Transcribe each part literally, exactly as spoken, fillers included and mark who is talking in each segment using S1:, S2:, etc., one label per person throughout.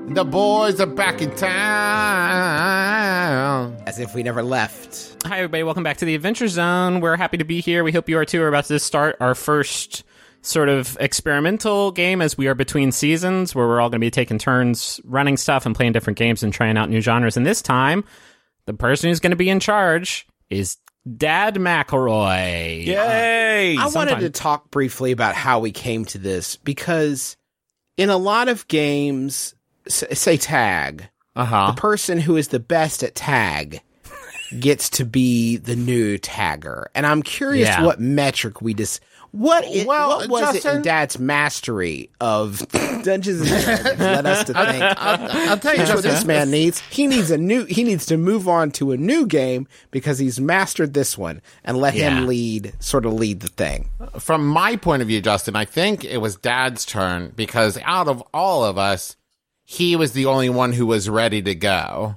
S1: The boys are back in town.
S2: As if we never left.
S3: Hi, everybody. Welcome back to the Adventure Zone. We're happy to be here. We hope you are too. We're about to start our first sort of experimental game as we are between seasons, where we're all going to be taking turns running stuff and playing different games and trying out new genres. And this time, the person who's going to be in charge is Dad McElroy.
S2: Yay! Uh, I
S3: Sometime.
S2: wanted to talk briefly about how we came to this, because in a lot of games, say tag,
S1: Uh-huh.
S2: the person who is the best at tag gets to be the new tagger. And I'm curious
S3: Yeah.
S2: what metric we just... What, it,
S1: Well,
S2: what was
S1: Justin-
S2: it in Dad's mastery of Dungeons and Dragons led us to think?
S1: I'll, I'll tell you,
S2: That's what
S1: Justin,
S2: this man needs. He needs a new. He needs to move on to a new game because he's mastered this one, and let
S3: Yeah.
S2: him lead, sort of lead the thing.
S1: from my point of view, Justin, I think it was Dad's turn because out of all of us, he was the only one who was ready to go.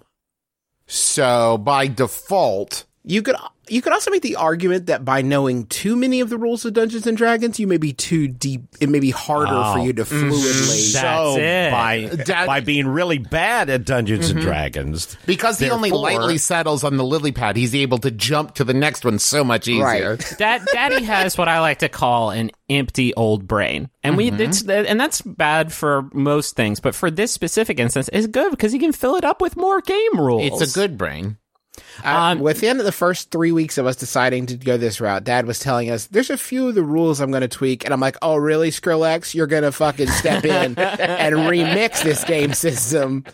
S1: So by default,
S2: You could. You could also make the argument that by knowing too many of the rules of Dungeons and Dragons, you may be too deep. It may be harder
S4: Oh.
S2: for you to fluidly.
S3: That's
S4: So
S3: it.
S4: by
S1: Dad-
S4: by being really bad at Dungeons and Dragons,
S1: because he only
S4: Therefore-
S1: lightly settles on the lily pad, he's able to jump to the next one so much easier.
S2: Right.
S3: Dad, Daddy has what I like to call an empty old brain, and we it's and that's bad for most things, but for this specific instance, it's good because he can fill it up with more game rules.
S1: It's a good brain.
S2: Uh, within the first three weeks of us deciding to go this route, Dad was telling us there's a few of the rules I'm going to tweak, and I'm like, oh really, Skrillex, you're going to fucking step in and remix this game system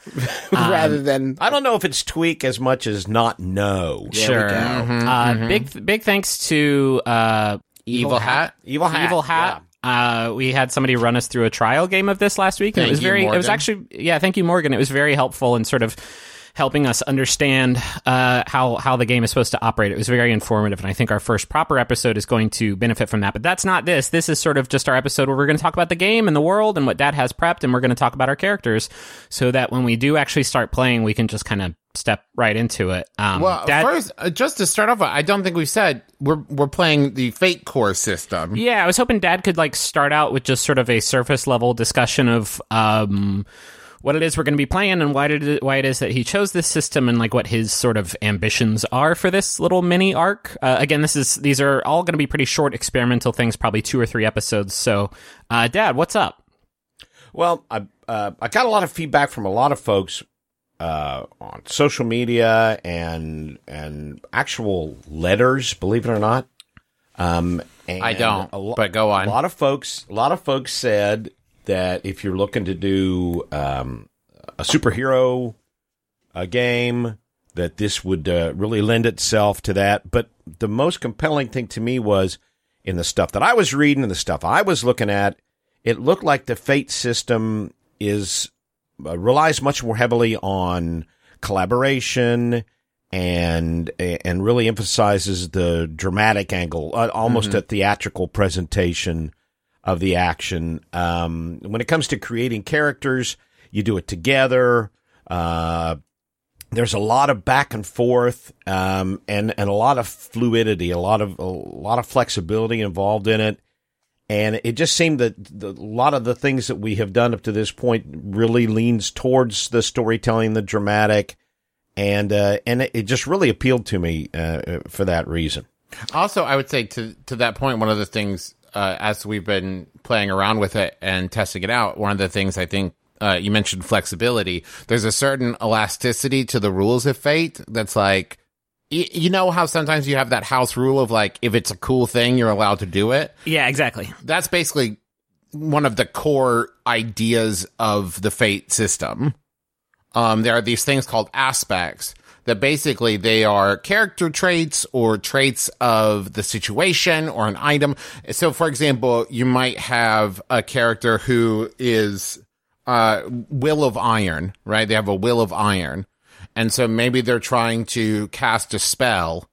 S2: rather than.
S4: I don't know if it's tweak as much as not know.
S3: Sure.
S2: go.
S3: Uh, Big big thanks to uh,
S1: Evil Hat.
S4: Evil Hat.
S3: Evil Hat. Uh, we had somebody run us through a trial game of this last week. And
S1: Thank
S3: it was
S1: you,
S3: very. It was
S1: Morgan.
S3: actually yeah. Thank you, Morgan. It was very helpful in sort of helping us understand uh, how how the game is supposed to operate. It was very informative, and I think our first proper episode is going to benefit from that. But that's not this. This is sort of just our episode where we're going to talk about the game and the world and what Dad has prepped, and we're going to talk about our characters, so that when we do actually start playing, we can just kind of step right into it. Um,
S1: Well,
S3: Dad,
S1: first, uh, just to start off, I don't think we've said we're we're playing the Fate Core system.
S3: Yeah, I was hoping Dad could like start out with just sort of a surface level discussion of um, what it is we're going to be playing and why did it, why it is that he chose this system and like what his sort of ambitions are for this little mini arc. Uh, again, this is these are all going to be pretty short experimental things, probably two or three episodes. So, uh, Dad, what's up?
S4: Well, I uh, I got a lot of feedback from a lot of folks uh, on social media and and actual letters, believe it or not. Um, and
S1: I don't,
S4: a lo-
S1: but go on.
S4: A lot of folks, a lot of folks said that if you're looking to do um, a superhero uh, game, that this would uh, really lend itself to that. But the most compelling thing to me was in the stuff that I was reading and the stuff I was looking at, it looked like the Fate system is uh, relies much more heavily on collaboration and and really emphasizes the dramatic angle, uh, almost
S1: Mm-hmm.
S4: a theatrical presentation of the action. Um, when it comes to creating characters, you do it together. Uh, there's a lot of back and forth, um, and, and a lot of fluidity, a lot of, a lot of flexibility involved in it. And it just seemed that the, a lot of the things that we have done up to this point really leans towards the storytelling, the dramatic, and, uh, and it, it just really appealed to me, uh, for that reason.
S1: Also, I would say to to that point, one of the things uh, as we've been playing around with it and testing it out, one of the things I think uh, you mentioned flexibility. There's a certain elasticity to the rules of Fate that's like, y- you know how sometimes you have that house rule of like, if it's a cool thing, you're allowed to do it.
S3: Yeah, exactly.
S1: That's basically one of the core ideas of the Fate system. Um, there are these things called aspects that basically they are character traits or traits of the situation or an item. So, for example, you might have a character who is uh, will of iron, right? They have a will of iron. And so maybe they're trying to cast a spell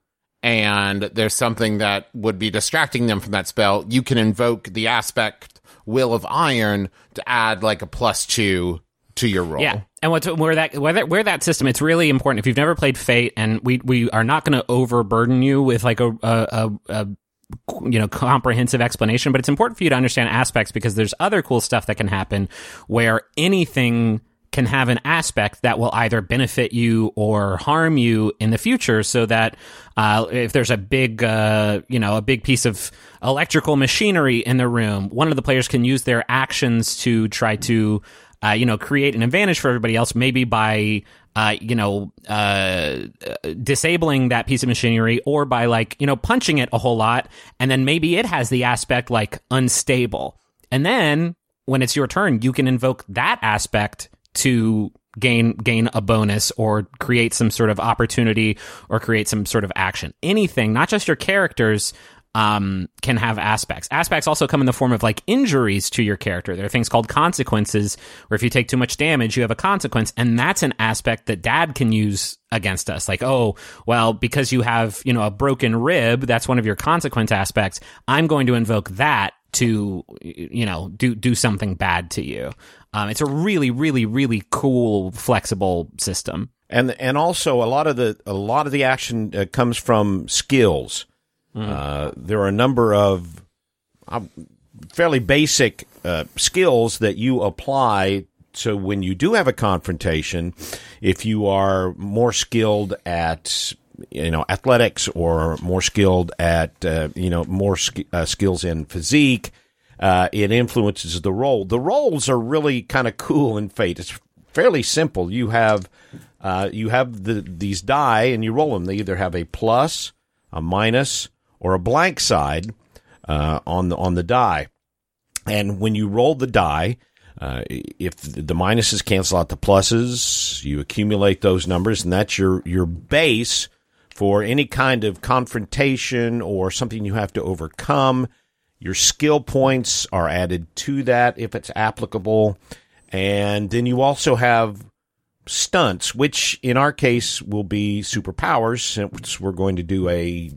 S1: and there's something that would be distracting them from that spell. You can invoke the aspect will of iron to add like a plus two to your roll.
S3: Yeah, and what's where that where that, where that system, it's really important. If you've never played Fate, and we we are not going to overburden you with like a, a, a, a you know comprehensive explanation, but it's important for you to understand aspects because there's other cool stuff that can happen where anything can have an aspect that will either benefit you or harm you in the future, so that uh, if there's a big, uh, you know, a big piece of electrical machinery in the room, one of the players can use their actions to try to, uh, you know, create an advantage for everybody else, maybe by, uh, you know, uh, disabling that piece of machinery, or by, like, you know, punching it a whole lot, and then maybe it has the aspect like unstable. And then when it's your turn, you can invoke that aspect to gain gain a bonus or create some sort of opportunity or create some sort of action. Anything, not just your characters, um, can have aspects. Aspects also come in the form of like injuries to your character. There are things called consequences, where if you take too much damage, you have a consequence, and that's an aspect that Dad can use against us. Like, oh, well, because you have, you know, a broken rib, that's one of your consequence aspects. I'm going to invoke that to, you know, do do something bad to you. Um, it's a really, really, really cool, flexible system.
S4: And and also a lot of the a lot of the action uh, comes from skills. Mm. Uh, there are a number of uh, fairly basic uh, skills that you apply. So when you do have a confrontation, if you are more skilled at, you know, athletics, or more skilled at, uh, you know, more sk- uh, skills in physique, uh, it influences the roll. The rolls are really kind of cool in Fate. It's fairly simple. You have, uh, you have the, these die and you roll them. They either have a plus, a minus, or a blank side, uh, on the, on the die. And when you roll the die, Uh, if the minuses cancel out the pluses, you accumulate those numbers, and that's your, your base for any kind of confrontation or something you have to overcome. Your skill points are added to that if it's applicable. And then you also have stunts, which in our case will be superpowers, since we're going to do a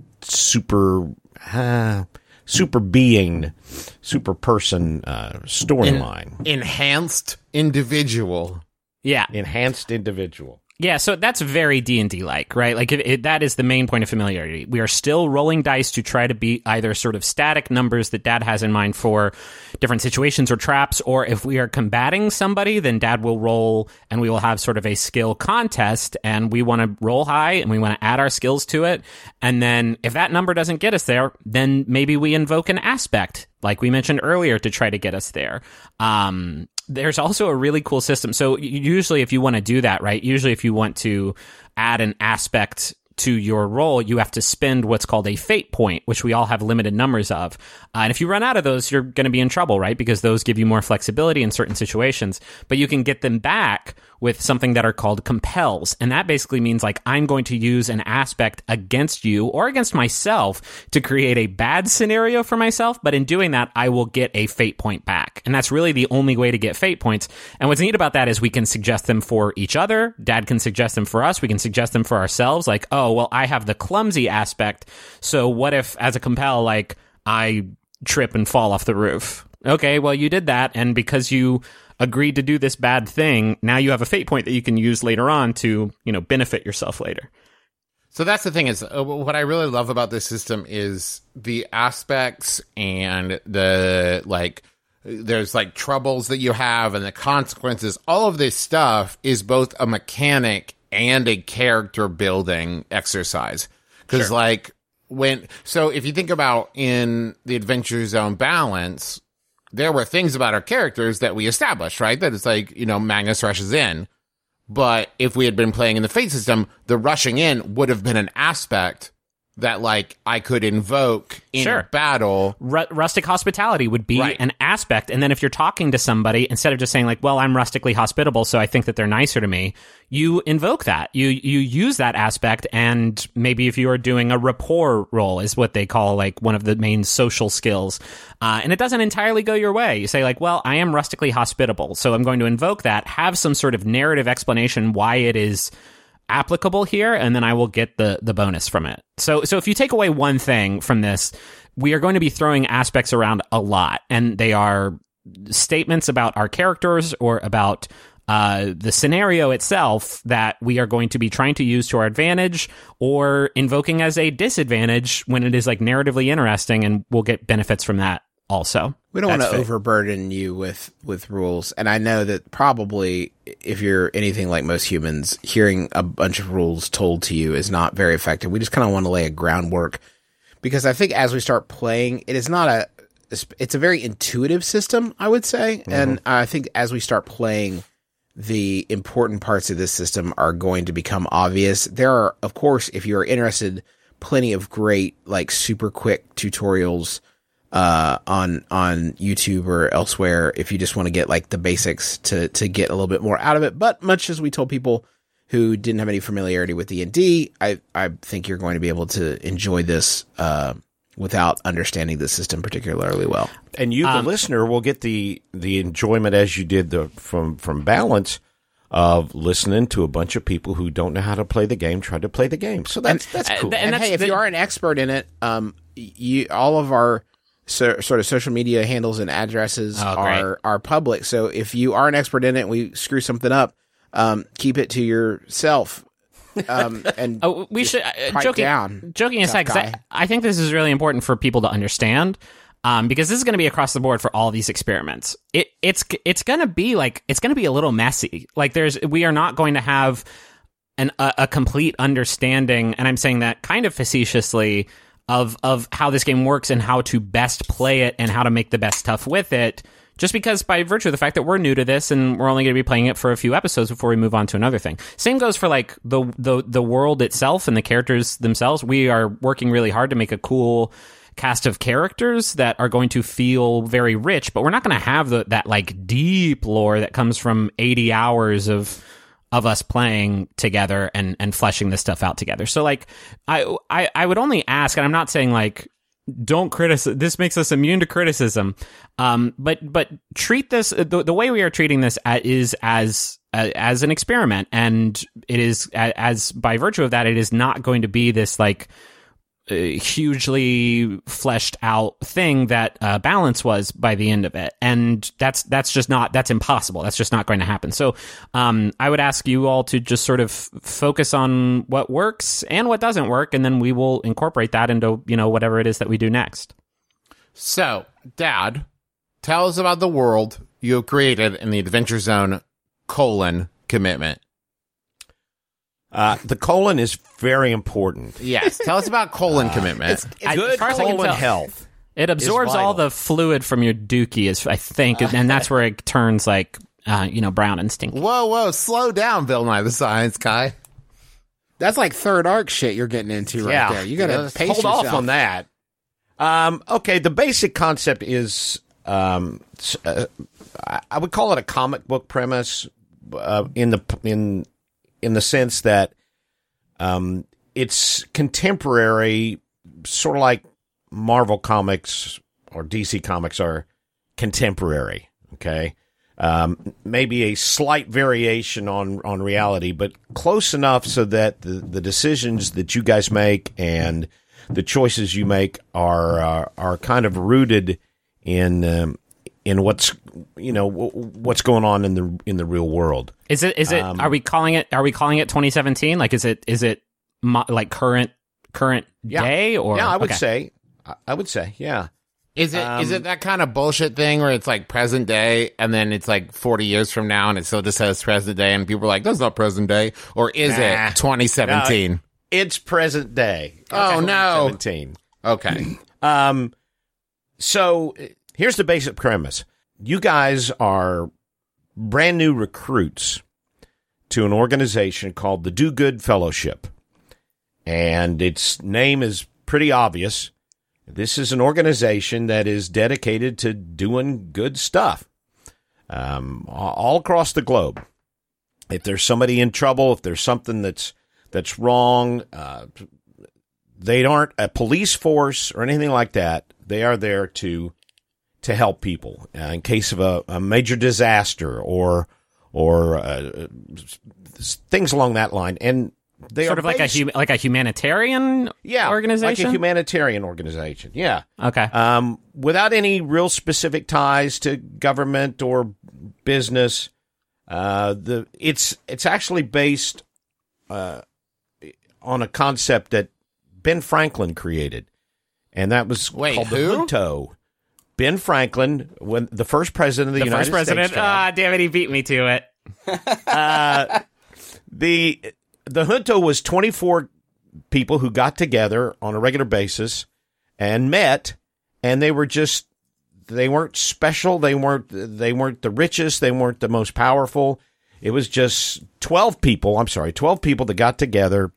S4: super... Uh, super being, super person uh, storyline.
S1: En- enhanced individual.
S3: Yeah.
S4: Enhanced individual.
S3: Yeah, so that's very D and D-like, right? Like, it, it, that is the main point of familiarity. We are still rolling dice to try to beat either sort of static numbers that Dad has in mind for different situations or traps, or if we are combating somebody, then Dad will roll, and we will have sort of a skill contest, and we want to roll high, and we want to add our skills to it, and then if that number doesn't get us there, then maybe we invoke an aspect, like we mentioned earlier, to try to get us there. Um... There's also a really cool system. So usually if you want to do that, right, usually if you want to add an aspect to your roll, you have to spend what's called a fate point, which we all have limited numbers of. Uh, and if you run out of those, you're going to be in trouble, right? Because those give you more flexibility in certain situations. But you can get them back with something that are called compels. And that basically means, like, I'm going to use an aspect against you or against myself to create a bad scenario for myself. But in doing that, I will get a fate point back. And that's really the only way to get fate points. And what's neat about that is we can suggest them for each other. Dad can suggest them for us. We can suggest them for ourselves. Like, oh, well, I have the clumsy aspect. So what if, as a compel, like, I trip and fall off the roof? Okay, well, you did that. And because you agreed to do this bad thing, now you have a fate point that you can use later on to, you know, benefit yourself later.
S1: So that's the thing is, uh, what I really love about this system is the aspects and the, like, there's like troubles that you have and the consequences. All of this stuff is both a mechanic and a character building exercise. Because, sure. like, when, so if you think about in the Adventure Zone balance, there were things about our characters that we established, right? That it's like, you know, Magnus rushes in. But if we had been playing in the Fate system, the rushing in would have been an aspect that, like, I could invoke in
S3: sure.
S1: a battle.
S3: Ru- rustic hospitality would be
S1: right.
S3: an aspect. And then if you're talking to somebody, instead of just saying, like, well, I'm rustically hospitable, so I think that they're nicer to me, you invoke that. You you use that aspect, and maybe if you are doing a rapport roll, is what they call, like, one of the main social skills. Uh, and it doesn't entirely go your way. You say, like, well, I am rustically hospitable, so I'm going to invoke that, have some sort of narrative explanation why it is applicable here, and then I will get the the bonus from it. So so if you take away one thing from this, we are going to be throwing aspects around a lot, and they are statements about our characters or about uh, the scenario itself that we are going to be trying to use to our advantage or invoking as a disadvantage when it is, like, narratively interesting, and we'll get benefits from that also.
S2: We don't want
S4: That's
S2: to
S4: fake.
S2: overburden you with, with rules. And I know that probably if you're anything like most humans, hearing a bunch of rules told to you is not very effective. We just kind of want to lay a groundwork because I think as we start playing, it is not a, it's a very intuitive system, I would say. Mm-hmm. And I think as we start playing, the important parts of this system are going to become obvious. There are, of course, if you are interested, plenty of great, like super quick tutorials uh, on, on YouTube or elsewhere. If you just want to get like the basics to, to get a little bit more out of it. But much as we told people who didn't have any familiarity with D and D, I, I think you're going to be able to enjoy this, uh, without understanding the system particularly well.
S4: And you, the
S3: Um,
S4: listener, will get the, the enjoyment as you did the from, from Balance of listening to a bunch of people who don't know how to play the game try to play the game. So that's that's
S3: uh,
S4: cool.
S3: th-
S2: And,
S3: that's
S2: hey, if
S3: the-
S2: you are an expert in it, um, you all of our so, sort of social media handles and addresses
S3: Oh, great.
S2: are are public. So if you are an expert in it, and we screw something up, um, keep it to yourself. Um, and
S3: Oh, we should uh,
S2: pipe
S3: joking.
S2: down,
S3: Joking aside,
S2: tough
S3: 'cause
S2: guy.
S3: I, I think this is really important for people to understand, um, because this is going to be across the board for all these experiments. It it's it's going to be like it's going to be a little messy. Like there's we are not going to have an a, a complete understanding, and I'm saying that kind of facetiously of of how this game works and how to best play it and how to make the best stuff with it. Just because by virtue of the fact that we're new to this and we're only going to be playing it for a few episodes before we move on to another thing. Same goes for like the the the world itself and the characters themselves. We are working really hard to make a cool cast of characters that are going to feel very rich, but we're not going to have the, that like deep lore that comes from eighty hours of of us playing together and and fleshing this stuff out together. So like I I I would only ask, and I'm not saying like don't criticize. This makes us immune to criticism. Um, but but treat this the, the way we are treating this as, is as uh, as an experiment, and it is as by virtue of that, it is not going to be this like uh, hugely fleshed out thing that uh, Balance was by the end of it, and that's that's just not that's impossible. That's just not going to happen. So um, I would ask you all to just sort of focus on what works and what doesn't work, and then we will incorporate that into you know whatever it is that we do next.
S1: So, Dad, tell us about the world you have created in the Adventure Zone colon commitment.
S4: Uh, the colon is very important.
S1: Yes, tell us about colon commitment.
S3: I-
S4: Good
S3: as far as I can
S4: colon
S3: tell-
S4: health.
S3: It absorbs
S4: vital.
S3: all the fluid from your dookie, is I think, and that's where it turns like uh, you know brown and stinky.
S1: Whoa, whoa, slow down, Bill Nye the Science Guy.
S2: that's like third arc shit you're getting into right
S4: Yeah.
S2: there. You got to
S1: Yeah,
S2: pace
S4: Hold
S2: yourself.
S4: off on that. Um, okay, the basic concept is um, s- uh, I I would call it a comic book premise uh, in the in in the sense that um, it's contemporary, sort of like Marvel Comics or D C Comics are contemporary. Okay, um, maybe a slight variation on on reality, but close enough so that the the decisions that you guys make and the choices you make are uh, are kind of rooted in um, in what's you know w- what's going on in the in the real world.
S3: Is it? Is it?
S4: Um,
S3: are we calling it? Are we calling it twenty seventeen? Like, is it? Is it mo- like current current
S4: Yeah.
S3: day? Or
S4: Yeah, I would
S3: okay.
S4: say, I- I would say, yeah.
S1: Is it is
S4: Um,
S1: it that kind of bullshit thing where it's like present day and then it's like forty years from now and it still just says present day and people are like, that's not present day? Or is
S4: Nah.
S1: it twenty seventeen?
S4: It's present day.
S1: Oh, no.
S4: seventeen.
S1: Okay.
S4: Um, so uh, here's the basic premise. You guys are brand new recruits to an organization called the Do Good Fellowship. And its name is pretty obvious. This is an organization that is dedicated to doing good stuff um, all across the globe. If there's somebody in trouble, if there's something that's that's wrong, uh, they aren't a police force or anything like that. They are there to to help people uh, in case of a, a major disaster or or uh, things along that line. And they
S3: Sort
S4: are
S3: of like a
S4: based-
S3: hu- like a humanitarian
S4: yeah,
S3: organization.
S4: like a humanitarian organization. Yeah.
S3: Okay.
S4: Um, without any real specific ties to government or business. Uh, the it's it's actually based uh, on a concept that Ben Franklin created, and that was
S1: Wait,
S4: called
S1: who?
S4: the Junto. Ben Franklin, when the first president of the,
S3: The
S4: United
S3: first president.
S4: States.
S3: Ah, damn it, he beat me to it.
S4: Uh, the the junto was twenty-four people who got together on a regular basis and met, and they were just they weren't special. They weren't they weren't the richest. They weren't the most powerful. It was just twelve people. I'm sorry, twelve people that got together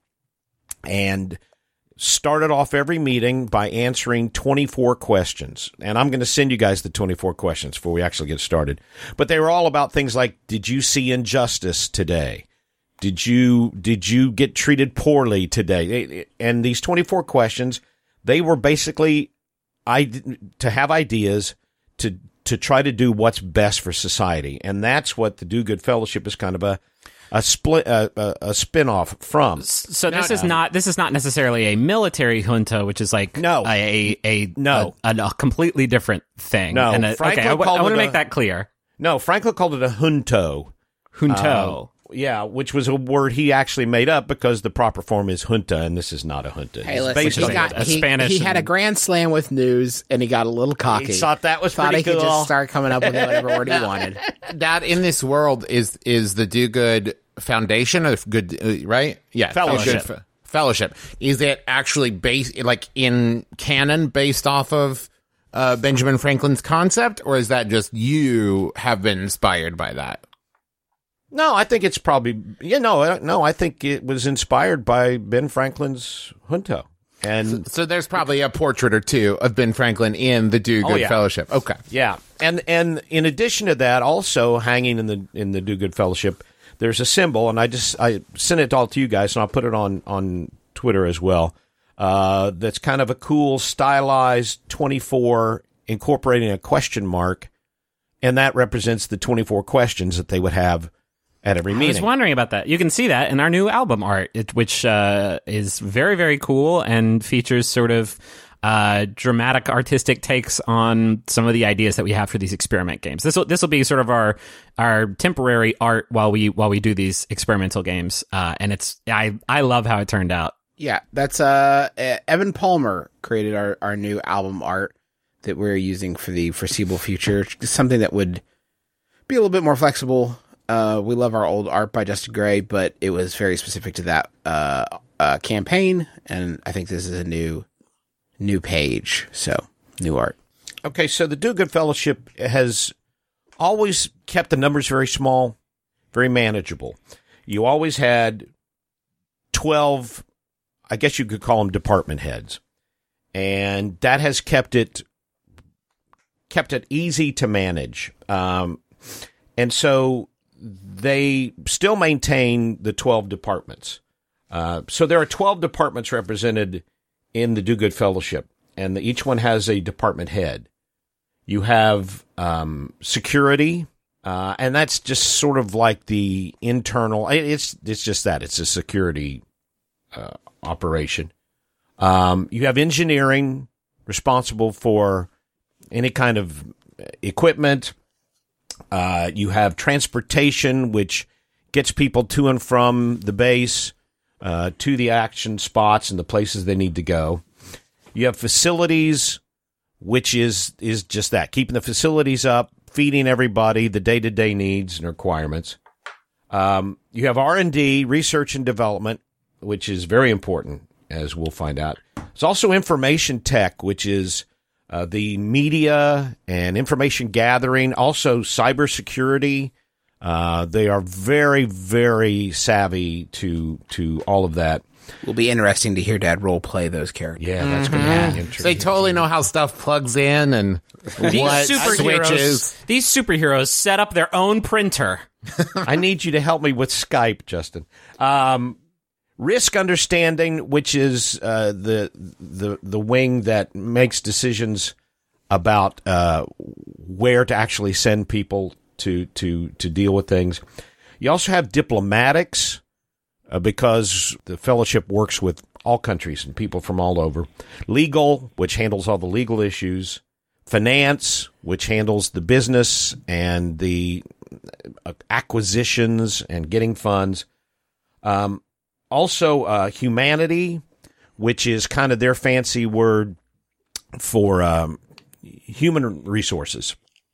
S4: and started off every meeting by answering twenty-four questions. And I'm going to send you guys the twenty-four questions before we actually get started. But they were all about things like, did you see injustice today? Did you did you get treated poorly today? And these twenty-four questions, they were basically I to have ideas to to try to do what's best for society. And that's what the Do Good Fellowship is kind of a a split a, a, a spin-off from.
S3: So this is not this is not necessarily a military junta, which is like
S4: No.
S3: a a
S4: No.
S3: a, a, a completely different thing.
S4: No.
S3: And a,
S4: Franklin
S3: okay, I, w-
S4: called
S3: I want
S4: it
S3: to
S4: a-
S3: make that clear.
S4: No, Franklin called it a junto.
S3: Junto.
S4: Uh, yeah, which was a word he actually made up because the proper form is junta, and this is not a junta.
S2: Hey,
S4: It's
S2: listen,
S4: based
S2: he,
S4: on-
S2: got,
S3: a
S2: he,
S3: Spanish
S2: he had a
S3: and-
S2: grand slam with news, and he got a little cocky.
S4: He thought that was
S2: Thought
S4: pretty
S2: he could
S4: cool.
S2: just start coming up with whatever word he wanted.
S1: That in this world is is the Do Good Foundation or good uh, right? Yeah,
S4: Fellowship.
S1: Do Good Fe- Fellowship. Is it actually based like in canon based off of uh, Benjamin Franklin's concept, or is that just you have been inspired by that?
S4: No, I think it's probably you know no, I think it was inspired by Ben Franklin's junto. And
S1: So there's probably a portrait or two of Ben Franklin in the Do Good
S4: Oh, yeah.
S1: Fellowship. Okay.
S4: yeah, and and in addition to that, also hanging in the in the Do Good Fellowship, there's a symbol, and I just I sent it all to you guys, and I'll put it on on Twitter as well. Uh, that's kind of a cool stylized twenty-four incorporating a question mark, and that represents the twenty-four questions that they would have at every
S3: I was
S4: meeting.
S3: wondering about that. You can see that in our new album art, it, which uh, is very, very cool and features sort of uh, dramatic, artistic takes on some of the ideas that we have for these experiment games. This will this will be sort of our our temporary art while we while we do these experimental games, uh, and it's I I love how it turned out.
S2: Yeah, that's uh, Evan Palmer created our, our new album art that we're using for the foreseeable future. Just something that would be a little bit more flexible. Uh, we love our old art by Justin Gray, but it was very specific to that uh, uh, campaign, and I think this is a new new page, so new art.
S4: Okay, so the Do Good Fellowship has always kept the numbers very small, very manageable. You always had twelve, I guess you could call them department heads, and that has kept it kept it easy to manage. Um, and so they still maintain the twelve departments. Uh, so there are twelve departments represented in the Do Good Fellowship, and the, each one has a department head. You have um, security, uh, and that's just sort of like the internal. It's it's just that it's a security uh, operation. Um, you have engineering, responsible for any kind of equipment. Uh, you have transportation, which gets people to and from the base, uh, to the action spots and the places they need to go. You have facilities, which is is just that, keeping the facilities up, feeding everybody the day-to-day needs and requirements. Um, you have R and D, research and development, which is very important, as we'll find out. There's also information tech, which is uh, the media and information gathering, also cybersecurity. Uh, they are very, very savvy to to all of that.
S2: Will be interesting to hear Dad role play those characters.
S4: Yeah, that's going to be interesting.
S1: They totally know how stuff plugs in and
S3: These
S1: what
S3: superheroes,
S1: switches.
S3: these superheroes set up their own printer.
S4: I need you to help me with Skype, Justin. Um, risk understanding, which is uh, the the the wing that makes decisions about uh, where to actually send people to to to deal with things. You also have diplomatics, uh, because the fellowship works with all countries and people from all over. Legal, which handles all the legal issues. Finance, which handles the business and the acquisitions and getting funds. Um, also, uh, humanity, which is kind of their fancy word for um, human resources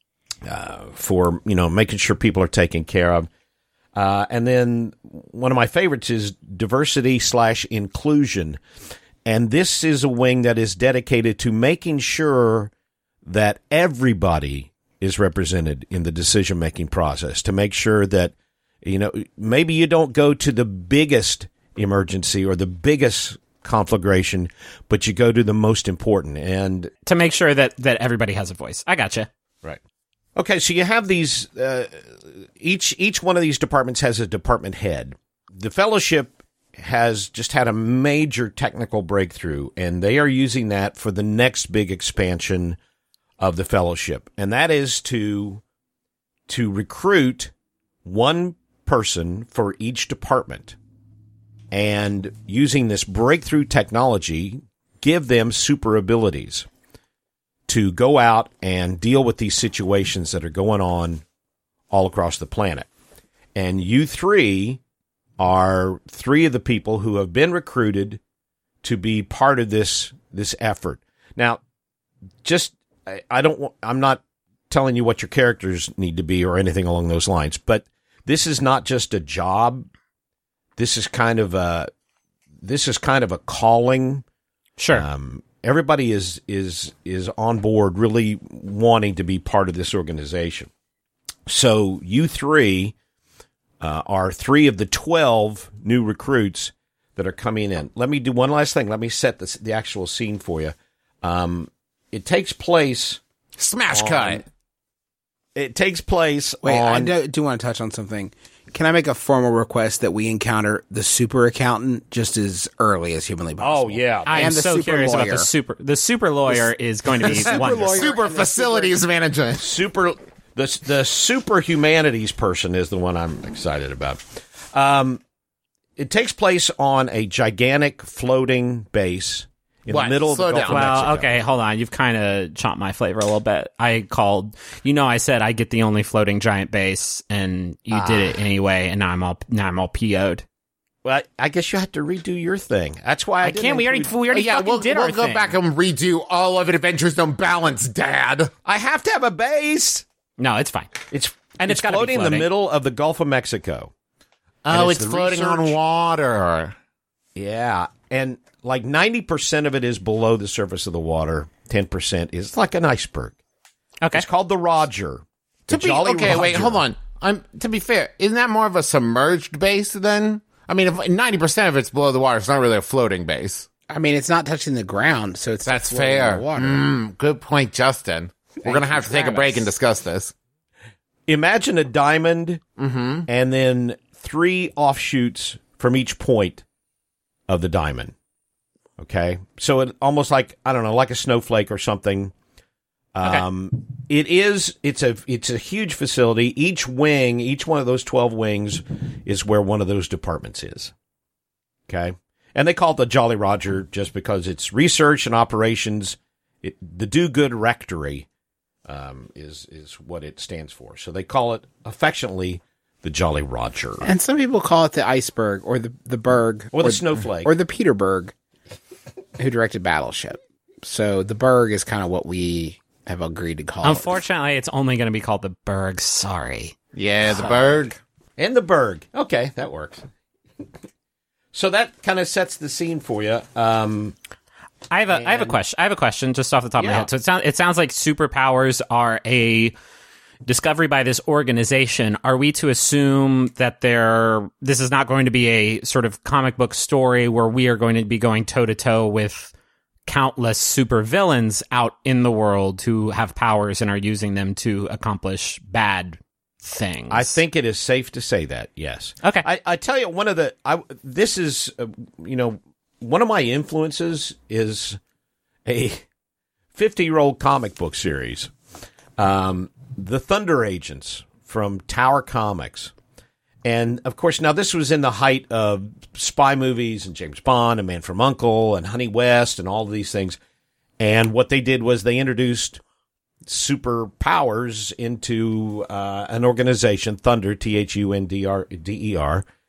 S4: uh, for, you know, making sure people are taken care of. Uh, and then one of my favorites is diversity slash inclusion. And this is a wing that is dedicated to making sure that everybody is represented in the decision-making process, to make sure that, you know, maybe you don't go to the biggest emergency or the biggest conflagration, but you go to the most important. And
S3: to make sure that, that everybody has a voice. I gotcha.
S4: Right. Okay, so you have these, uh, each each one of these departments has a department head. The Fellowship has just had a major technical breakthrough, and they are using that for the next big expansion of the Fellowship, and that is to to recruit one person for each department, and using this breakthrough technology, give them super abilities to go out and deal with these situations that are going on all across the planet. And you three are three of the people who have been recruited to be part of this this effort. Now, just I, I don't I'm not telling you what your characters need to be or anything along those lines, but this is not just a job. This is kind of a this is kind of a calling.
S3: Sure.
S4: Um, everybody is is is on board, really wanting to be part of this organization. So you three uh, are three of the twelve new recruits that are coming in. Let me do one last thing. Let me set this, the actual scene for you. Um, it takes place.
S1: Smash
S4: on,
S1: cut.
S4: It takes place
S2: Wait,
S4: on.
S2: I do, do want to touch on something. Can I make a formal request that we encounter the super accountant just as early as humanly possible?
S4: Oh yeah,
S3: I am
S2: And the
S3: so
S2: super
S3: curious about
S2: lawyer.
S3: the super. The super lawyer is going to be
S2: super
S3: wonderful.
S2: lawyer.
S1: Super
S2: and the
S1: facilities management.
S4: super the the super humanities person is the one I'm excited about. Um, it takes place on a gigantic floating base in
S1: What?
S4: the middle
S1: Slow
S4: of the Gulf
S1: down.
S4: of
S3: Well,
S4: Mexico.
S3: okay, hold on. You've kind of chomped my flavor a little bit. I called, you know, I said I get the only floating giant base, and you did it anyway. And now I'm all now I'm all P O'd.
S4: Well, I, I guess you have to redo your thing. That's why I,
S3: I
S4: didn't
S3: can't. We already
S4: include-
S3: we already
S1: yeah,
S3: fucking
S1: we'll,
S3: did
S1: we'll
S3: our
S1: go
S3: thing.
S1: back and redo all of Adventures Don't Balance, Dad.
S4: I have to have a base.
S3: No, it's fine.
S4: It's
S3: And it's
S4: it's
S3: gotta be
S4: floating in the
S3: floating.
S4: middle of the Gulf of Mexico.
S1: Oh,
S4: it's
S1: it's,
S4: the
S1: floating on
S4: research-
S1: water.
S4: Yeah, and like ninety percent of it is below the surface of the water. ten percent is like an iceberg.
S3: Okay.
S4: It's called the Roger. The
S1: To be,
S4: Jolly
S1: okay, wait,
S4: Roger.
S1: hold on. I'm to be fair. Isn't that more of a submerged base then? I mean, if ninety percent of it's below the water, it's not really a floating base.
S2: I mean, it's not touching the ground, so it's
S1: That's
S2: floating in
S1: fair.
S2: the water.
S1: Mm, good point, Justin. We're gonna have to take a break and discuss this.
S4: Imagine a diamond
S1: Mm-hmm.
S4: and then three offshoots from each point of the diamond. Okay, so it almost like I don't know, like a snowflake or something. Um, it is. It's a. It's a huge facility. Each wing, each one of those twelve wings, is where one of those departments is. Okay, and they call it the Jolly Roger just because it's research and operations. It, the Do Good Rectory um, is is what it stands for. So they call it affectionately the Jolly Roger
S2: And some people call it the iceberg or the the berg
S4: or the snowflake.
S2: or the Peter Berg, who directed Battleship. So the Berg is kind of what we have agreed to call it.
S3: Unfortunately, it's only going to be called the Berg. Sorry.
S1: Yeah, the Berg.
S4: And the Berg. Okay, that works. So that kind of sets the scene for you. Um,
S3: I have a I have a question. I have a question just off the top of my
S4: Yeah.
S3: head. So it sounds it sounds like superpowers are a discovery by this organization. Are we to assume that they're this is not going to be a sort of comic book story where we are going to be going toe to toe with countless supervillains out in the world who have powers and are using them to accomplish bad things?
S4: I think it is safe to say that, yes.
S3: Okay.
S4: I, I tell you, one of the, I, this is, uh, you know, one of my influences is a fifty-year-old comic book series, um, The Thunder Agents from Tower Comics. And, of course, now this was in the height of spy movies and James Bond and Man from U N C L E and Honey West and all of these things. And what they did was they introduced superpowers into uh, an organization, Thunder, T H U N D R D E R,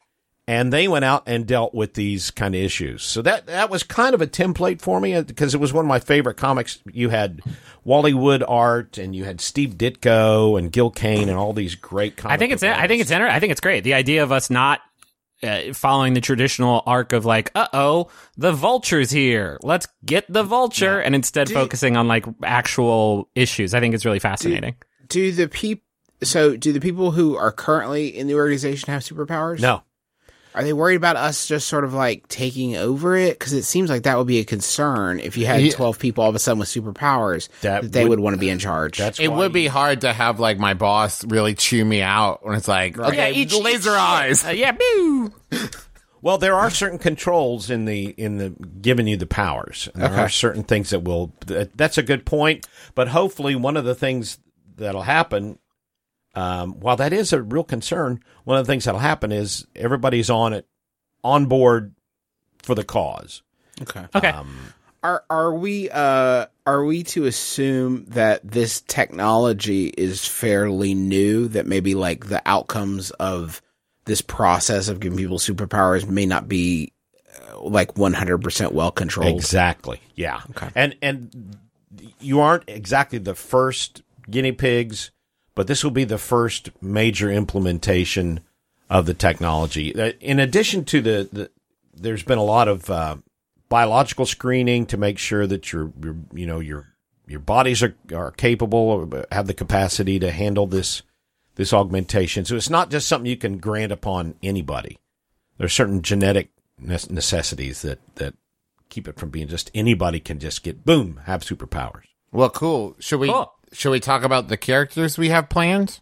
S4: And they went out and dealt with these kind of issues. So that that was kind of a template for me because it was one of my favorite comics. You had Wally Wood art, and you had Steve Ditko and Gil Kane, and all these great comics.
S3: I think it's I think it's enter- I think it's great. The idea of us not uh, following the traditional arc of like, uh oh, the Vulture's here. Let's get the Vulture, yeah. and instead do, focusing on like actual issues. I think it's really fascinating.
S2: Do, do the peop- So do the people who are currently in the organization have superpowers?
S4: No.
S2: Are they worried about us just sort of like taking over it? Because it seems like that would be a concern if you had yeah. twelve people all of a sudden with superpowers that, that they would, would want to be in charge.
S1: That's it would be hard to have like my boss really chew me out when it's like, right. okay, yeah, each, laser each, eyes.
S3: Uh, yeah, boo.
S4: Well, there are certain controls in the in the giving you the powers. And there okay. are certain things that will. That, that's a good point. But hopefully, one of the things that'll happen. Um, while that is a real concern, one of the things that'll happen is everybody's on it, on board for the cause.
S2: Okay.
S3: Okay.
S2: Um, are are we uh are we to assume that this technology is fairly new? That maybe like the outcomes of this process of giving people superpowers may not be uh, like one hundred percent well controlled.
S4: Exactly. Yeah.
S2: Okay.
S4: And and you aren't exactly the first guinea pigs. But this will be the first major implementation of the technology. In addition to the, the there's been a lot of uh, biological screening to make sure that your, your you know your your bodies are, are capable or have the capacity to handle this this augmentation. So it's not just something you can grant upon anybody. There's certain genetic necessities that that keep it from being just anybody can just get boom have superpowers.
S1: Well, cool. Should we?
S3: Cool.
S1: Should we talk about the characters we have planned?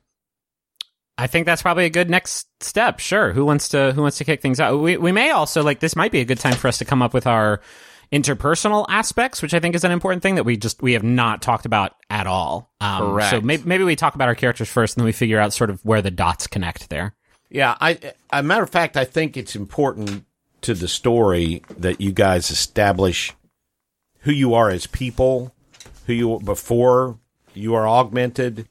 S3: I think that's probably a good next step. Sure. Who wants to Who wants to kick things out? We we may also like this might be a good time for us to come up with our interpersonal aspects, which I think is an important thing that we just we have not talked about at all. Um,
S1: Correct.
S3: So maybe maybe we talk about our characters first, and then we figure out sort of where the dots connect there.
S4: Yeah. I, a matter of fact, I think it's important to the story that you guys establish who you are as people, who you before. You are augmented,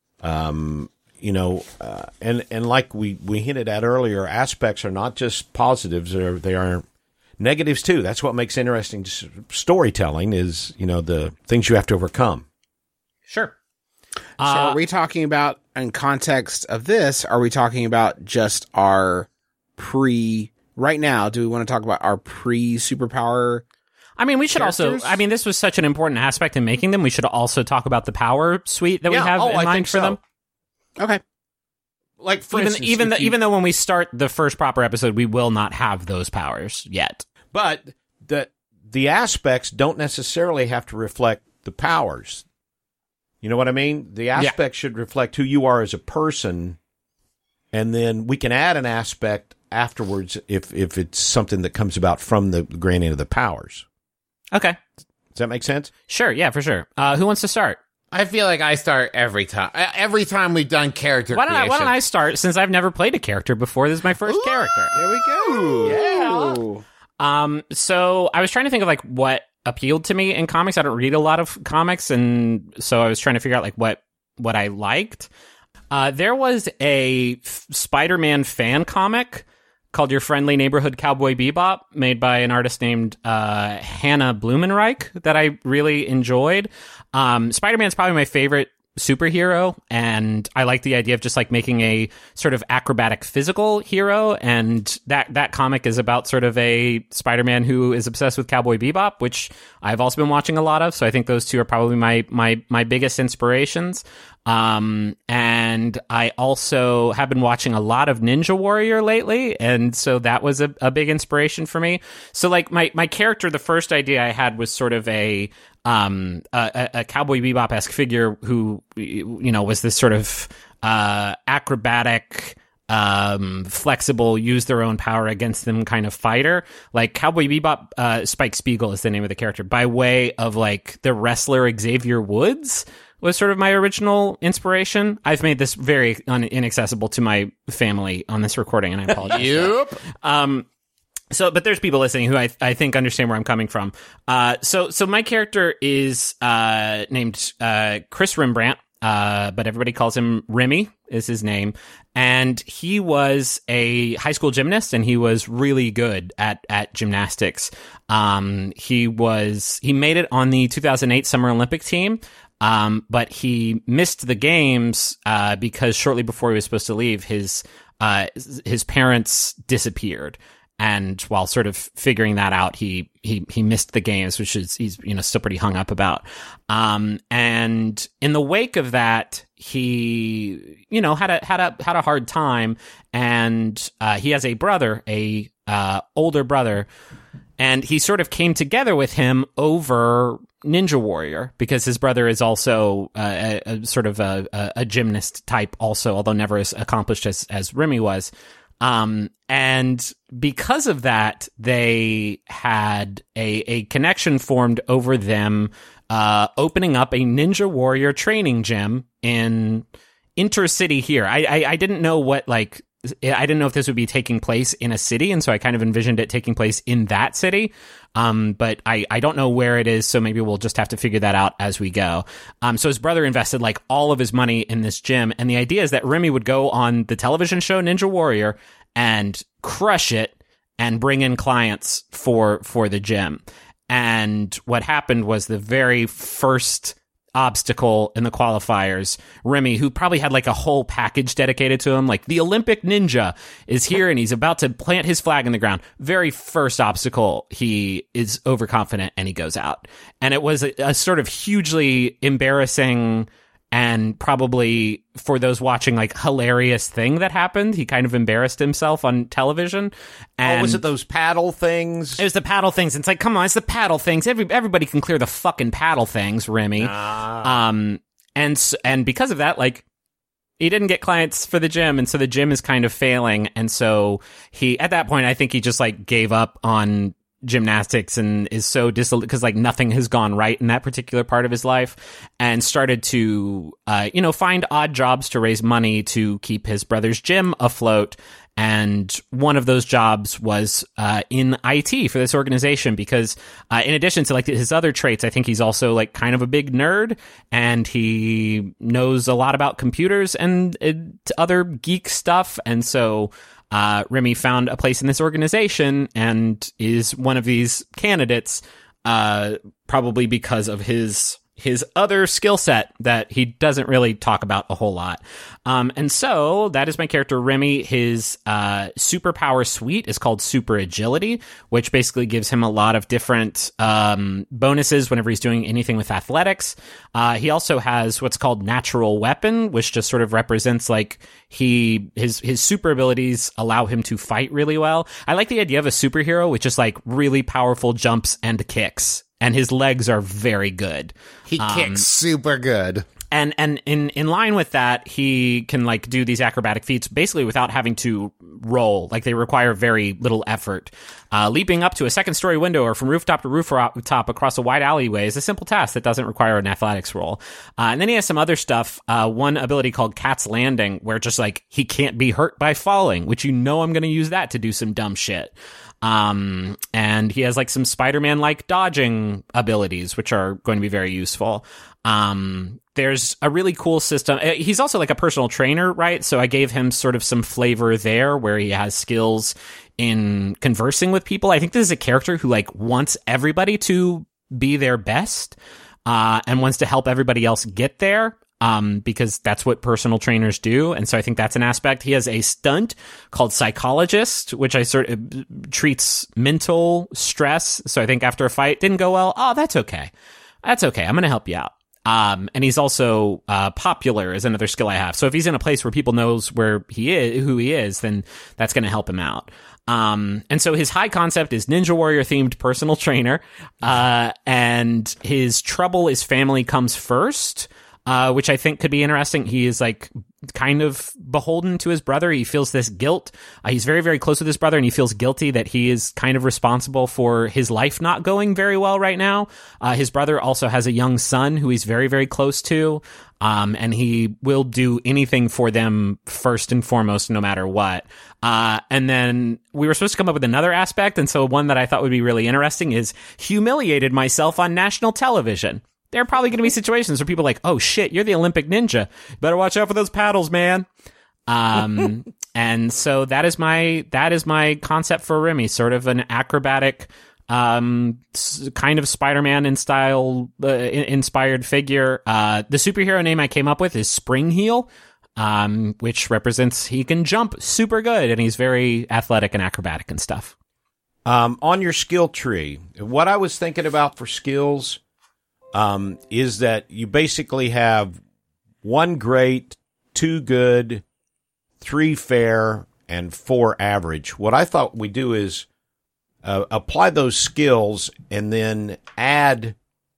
S4: um, you know, uh, and and like we, we hinted at earlier, aspects are not just positives; they're they are negatives too. That's what makes interesting storytelling is you know the things you have to overcome.
S3: Sure.
S2: So uh, are we talking about in context of this? Are we talking about just our pre right now? Do we want to talk about our pre superpower?
S3: I mean, we should
S2: characters?
S3: also, I mean, this was such an important aspect in making them. We should also talk about the power suite that
S4: yeah.
S3: we have
S4: oh,
S3: in
S4: I
S3: mind
S4: think
S3: for
S4: so.
S3: them.
S2: Okay.
S4: Like, for
S3: even,
S4: instance,
S3: even, the,
S4: you,
S3: even though when we start the first proper episode, we will not have those powers yet.
S4: But the, the aspects don't necessarily have to reflect the powers. You know what I mean? The aspects yeah. should reflect who you are as a person, and then we can add an aspect afterwards if, if it's something that comes about from the granting of the powers.
S3: Okay.
S4: Does that make sense?
S3: Sure. Yeah, for sure. Uh, who wants to start?
S1: I feel like I start every time. Every time we've done character
S3: why don't,
S1: creation.
S3: I, why don't I start since I've never played a character before? This is my first
S1: Ooh,
S3: character.
S2: Here we go.
S3: Yeah. Um. So I was trying to think of like what appealed to me in comics. I don't read a lot of comics, and so I was trying to figure out like what what I liked. Uh, there was a F- Spider-Man fan comic called Your Friendly Neighborhood Cowboy Bebop, made by an artist named uh, Hannah Blumenreich, that I really enjoyed. Um, Spider-Man's probably my favorite superhero, and I like the idea of just like making a sort of acrobatic physical hero, and that that comic is about sort of a Spider-Man who is obsessed with Cowboy Bebop, which I've also been watching a lot of, so I think those two are probably my my my biggest inspirations. Um, and I also have been watching a lot of Ninja Warrior lately, and so that was a, a big inspiration for me. So like my, my character, the first idea I had was sort of a, um, a, a Cowboy Bebop-esque figure who, you know, was this sort of, uh, acrobatic, um, flexible, use their own power against them kind of fighter. Like Cowboy Bebop, uh, Spike Spiegel is the name of the character, by way of like the wrestler Xavier Woods was sort of my original inspiration. I've made this very un- inaccessible to my family on this recording, and I apologize.
S1: Yep.
S3: Um, so, but there's people listening who I I think understand where I'm coming from. Uh, so so my character is uh named uh Chris Rembrandt. uh, but everybody calls him Remy is his name. And he was a high school gymnast, and he was really good at, at gymnastics. Um, he was, he made it on the two thousand eight Summer Olympic team. Um, but he missed the games, uh, because shortly before he was supposed to leave, his, uh, his parents disappeared. And while sort of figuring that out, he, he, he missed the games, which is, he's, you know, still pretty hung up about. Um, and in the wake of that, he, you know, had a, had a, had a hard time. And, uh, he has a brother, a, uh, older brother, and he sort of came together with him over Ninja Warrior because his brother is also uh, a, a sort of a, a, a gymnast type also, although never as accomplished as, as Remy was. Um, and because of that, they had a, a connection formed over them, uh, opening up a Ninja Warrior training gym in intercity here. I, I, I didn't know what, like, I didn't know if this would be taking place in a city, and so I kind of envisioned it taking place in that city. Um, but I, I don't know where it is, so maybe we'll just have to figure that out as we go. Um, so his brother invested like all of his money in this gym, and the idea is that Remy would go on the television show Ninja Warrior and crush it and bring in clients for for the gym. And what happened was the very first obstacle in the qualifiers, Remy, who probably had like a whole package dedicated to him, like the Olympic Ninja is here and he's about to plant his flag in the ground. Very first obstacle, he is overconfident and he goes out. And it was a, a sort of hugely embarrassing and probably for those watching, like, hilarious thing that happened. He kind of embarrassed himself on television. And
S4: oh, was it those paddle things?
S3: It was the paddle things. It's like, come on, it's the paddle things. Every everybody can clear the fucking paddle things, Remy.
S4: Ah.
S3: Um, and and because of that, like, he didn't get clients for the gym, and so the gym is kind of failing. And so he, at that point, I think he just like gave up on gymnastics and is so dis because like nothing has gone right in that particular part of his life, and started to uh you know find odd jobs to raise money to keep his brother's gym afloat. And one of those jobs was uh in I T for this organization, because uh in addition to like his other traits, I think he's also like kind of a big nerd, and he knows a lot about computers and uh, other geek stuff. And so Uh, Remy found a place in this organization and is one of these candidates, uh, probably because of his his other skill set that he doesn't really talk about a whole lot. Um, and so that is my character, Remy. His uh, superpower suite is called Super Agility, which basically gives him a lot of different um, bonuses whenever he's doing anything with athletics. Uh, he also has what's called Natural Weapon, which just sort of represents like he his his super abilities allow him to fight really well. I like the idea of a superhero with just like really powerful jumps and kicks. And his legs are very good.
S1: He
S3: Um,
S1: kicks super good.
S3: And and in, in line with that, he can like do these acrobatic feats basically without having to roll. Like they require very little effort. Uh, leaping up to a second story window or from rooftop to rooftop across a wide alleyway is a simple task that doesn't require an athletics roll. Uh, and then he has some other stuff. Uh, one ability called Cat's Landing, where just like he can't be hurt by falling, which you know I'm going to use that to do some dumb shit. Um, and he has like some Spider-Man-like dodging abilities, which are going to be very useful. Um, there's a really cool system. He's also like a personal trainer, right? So I gave him sort of some flavor there where he has skills in conversing with people. I think this is a character who like wants everybody to be their best, uh, and wants to help everybody else get there. Um, because that's what personal trainers do. And so I think that's an aspect. He has a stunt called Psychologist, which I sort of treats mental stress. So I think after a fight didn't go well, oh, that's okay. That's okay. I'm going to help you out. Um, and he's also, uh, popular is another skill I have. So if he's in a place where people knows where he is, who he is, then that's going to help him out. Um, and so his high concept is Ninja Warrior themed personal trainer. Uh, and his trouble is family comes first. Uh, which I think could be interesting. He is like kind of beholden to his brother. He feels this guilt. Uh, he's very, very close with his brother, and he feels guilty that he is kind of responsible for his life not going very well right now. Uh, his brother also has a young son who he's very, very close to. Um, and he will do anything for them first and foremost, no matter what. Uh, and then we were supposed to come up with another aspect. And so one that I thought would be really interesting is humiliated myself on national television. there are probably going to be situations where people are like, oh shit, you're the Olympic ninja. Better watch out for those paddles, man. Um, and so that is my that is my concept for Remy, sort of an acrobatic, um, kind of Spider-Man in style, uh, inspired figure. Uh, the superhero name I came up with is Spring Heel, um, which represents he can jump super good and he's very athletic and acrobatic and stuff.
S4: Um, on your skill tree, what I was thinking about for skills, um, is that you basically have one great, two good, three fair, and four average. What I thought we do is uh, apply those skills and then add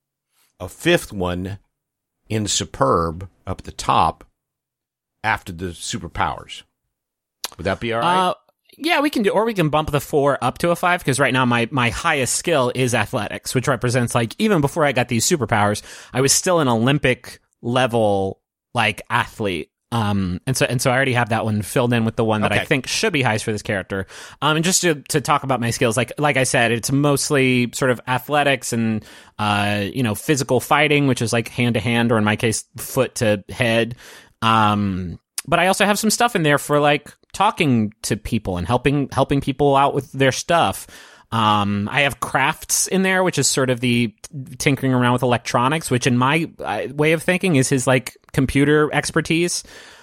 S4: a fifth one in superb up at the top after the superpowers. Would that be all right?
S3: Uh, yeah, we can do, or we can bump the four up to a five, because right now my, my highest skill is athletics, which represents, like, even before I got these superpowers, I was still an Olympic level, like, athlete. Um, and so, and so I already have that one filled in with the one that
S4: Okay.
S3: I think should be highest for this character. Um, and just to, to talk about my skills, like, like I said, it's mostly sort of athletics and, uh, you know, physical fighting, which is like hand to hand, or in my case, foot to head. Um, but I also have some stuff in there for, like, talking to people and helping, helping people out with their stuff. Um, I have crafts in there, which is sort of the tinkering around with electronics, which in my uh, way of thinking is his, like, computer expertise.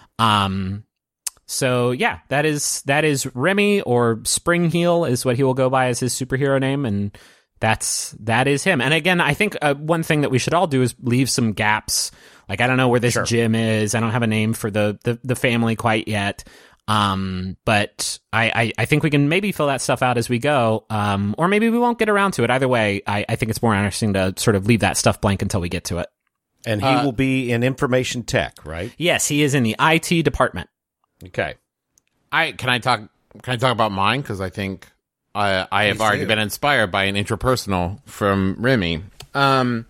S3: Um, so yeah, that is, that is Remy, or Spring Heel is what he will go by as his superhero name. And that's, that is him. And again, I think uh, one thing that we should all do is leave some gaps. Like, I don't know where this
S4: Sure.
S3: gym is. I don't have a name for the, the, the family quite yet. Um, but I, I, I think we can maybe fill that stuff out as we go. Um, or maybe we won't get around to it. Either way, I, I think it's more interesting to sort of leave that stuff blank until we get to it.
S4: And he
S1: Uh,
S4: will be in information tech, right?
S3: Yes, he is in the I T department.
S4: Okay.
S1: I can I talk can I talk about mine, because I think I I have
S2: Please
S1: already
S2: do.
S1: been inspired by an interpersonal from Remy. Um,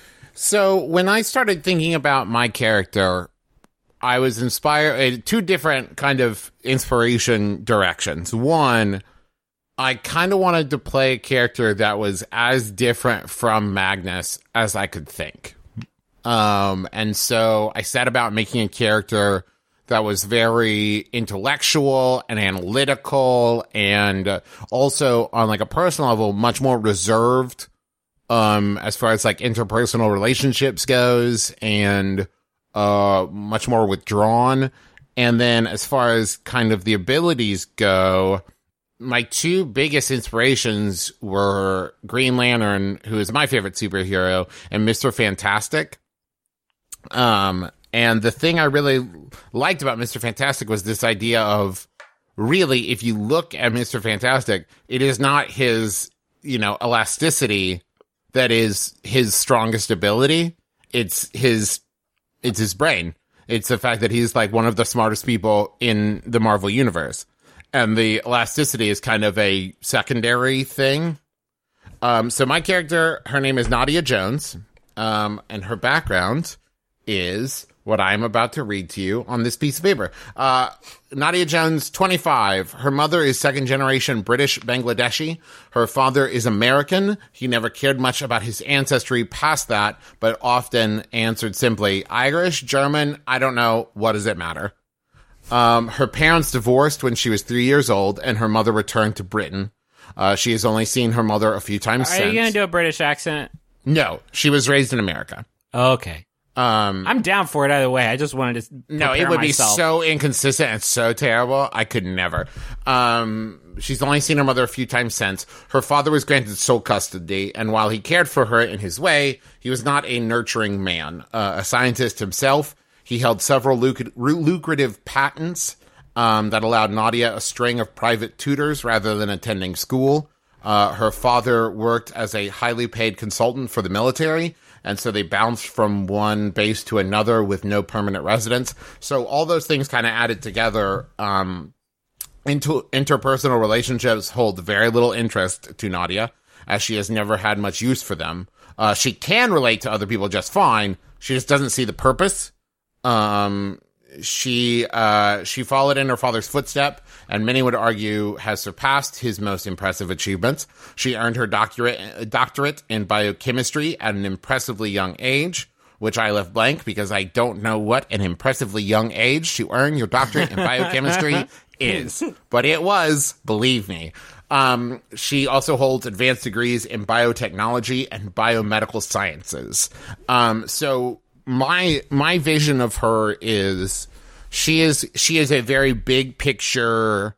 S1: so when I started thinking about my character, I was inspired uh, two different kind of inspiration directions. One, I kind of wanted to play a character that was as different from Magnus as I could think. Um, and so I set about making a character that was very intellectual and analytical, and uh, also on, like, a personal level, much more reserved, um, as far as, like, interpersonal relationships goes, and uh, much more withdrawn. And then as far as kind of the abilities go, my two biggest inspirations were Green Lantern, who is my favorite superhero, and Mister Fantastic. Um, and the thing I really liked about Mister Fantastic was this idea of, really, if you look at Mister Fantastic, it is not his, you know, elasticity that is his strongest ability. It's his, it's his brain. It's the fact that he's, like, one of the smartest people in the Marvel universe. And the elasticity is kind of a secondary thing. Um, so my character, her name is Nadia Jones. Um, and her background is what I'm about to read to you on this piece of paper. Uh, Nadia Jones, twenty-five. Her mother is second generation British Bangladeshi. Her father is American. He never cared much about his ancestry past that, but often answered simply, Irish, German, I don't know, what does it matter? Um, her parents divorced when she was three years old, and her mother returned to Britain. Uh, she has only seen her mother a few times
S3: Are
S1: since.
S3: you going to do a British accent?
S1: No, she was raised in America.
S3: Okay.
S1: Um,
S3: I'm down for it either way. I just wanted to
S1: no, it
S3: prepare
S1: would
S3: myself.
S1: be so inconsistent and so terrible. I could never. Um, she's only seen her mother a few times since. Her father was granted sole custody, and while he cared for her in his way, he was not a nurturing man. Uh, a scientist himself, he held several luc- lucrative patents um, that allowed Nadia a string of private tutors rather than attending school. Uh, her father worked as a highly paid consultant for the military, and so they bounced from one base to another with no permanent residence. So all those things kind of added together, um, into interpersonal relationships hold very little interest to Nadia, as she has never had much use for them. Uh, she can relate to other people just fine. She just doesn't see the purpose. Um, she uh, she followed in her father's footstep, and many would argue has surpassed his most impressive achievements. She earned her doctorate doctorate in biochemistry at an impressively young age, which I left blank because I don't know what an impressively young age to earn your doctorate in biochemistry is. But it was, believe me. Um, she also holds advanced degrees in biotechnology and biomedical sciences. Um, so my my vision of her is she is she is a very big picture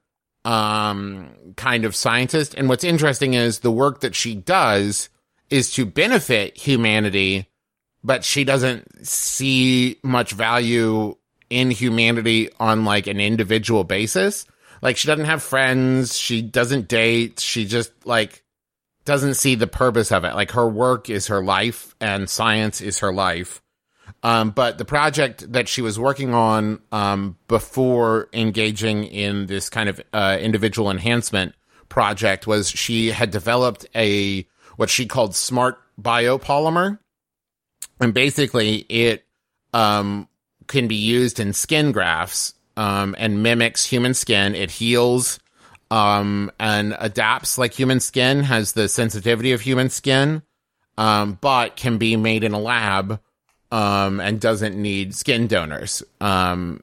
S1: um, kind of scientist. And what's interesting is the work that she does is to benefit humanity, but she doesn't see much value in humanity on like an individual basis. Like, she doesn't have friends. She doesn't date. She just, like, doesn't see the purpose of it. Like, her work is her life and science is her life. Um, but the project that she was working on um, before engaging in this kind of uh, individual enhancement project was she had developed a, what she called smart biopolymer. And basically, it um, can be used in skin grafts. Um, and mimics human skin. It heals, um, and adapts like human skin, has the sensitivity of human skin, um, but can be made in a lab, um, and doesn't need skin donors. Um,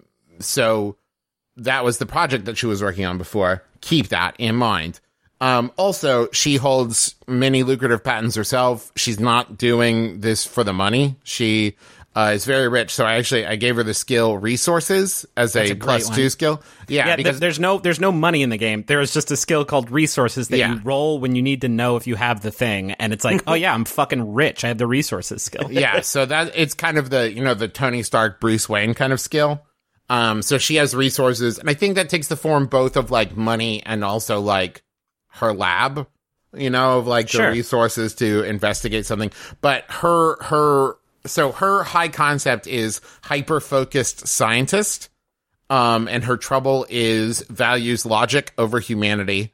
S1: so that was the project that she was working on before. Keep that in mind. Um, also, she holds many lucrative patents herself. She's not doing this for the money. She Uh, is very rich, so I actually I gave her the skill resources as a,
S3: a
S1: plus
S3: one.
S1: two skill. Yeah,
S3: Yeah,
S1: because
S3: th- there's no there's no money in the game. There is just a skill called resources that
S1: Yeah.
S3: you roll when you need to know if you have the thing, and it's like, oh yeah, I'm fucking rich. I have the resources skill.
S1: yeah, so that it's kind of the you know the Tony Stark, Bruce Wayne kind of skill. Um, so she has resources, and I think that takes the form both of like money and also like her lab. You know, of like
S3: Sure.
S1: the resources to investigate something. But her her. So her high concept is hyper-focused scientist, um, and her trouble is values logic over humanity.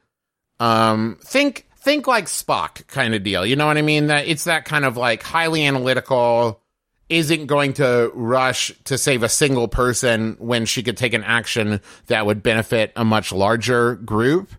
S1: Um, think think like Spock kind of deal. You know what I mean? That it's that kind of like highly analytical, isn't going to rush to save a single person when she could take an action that would benefit a much larger group.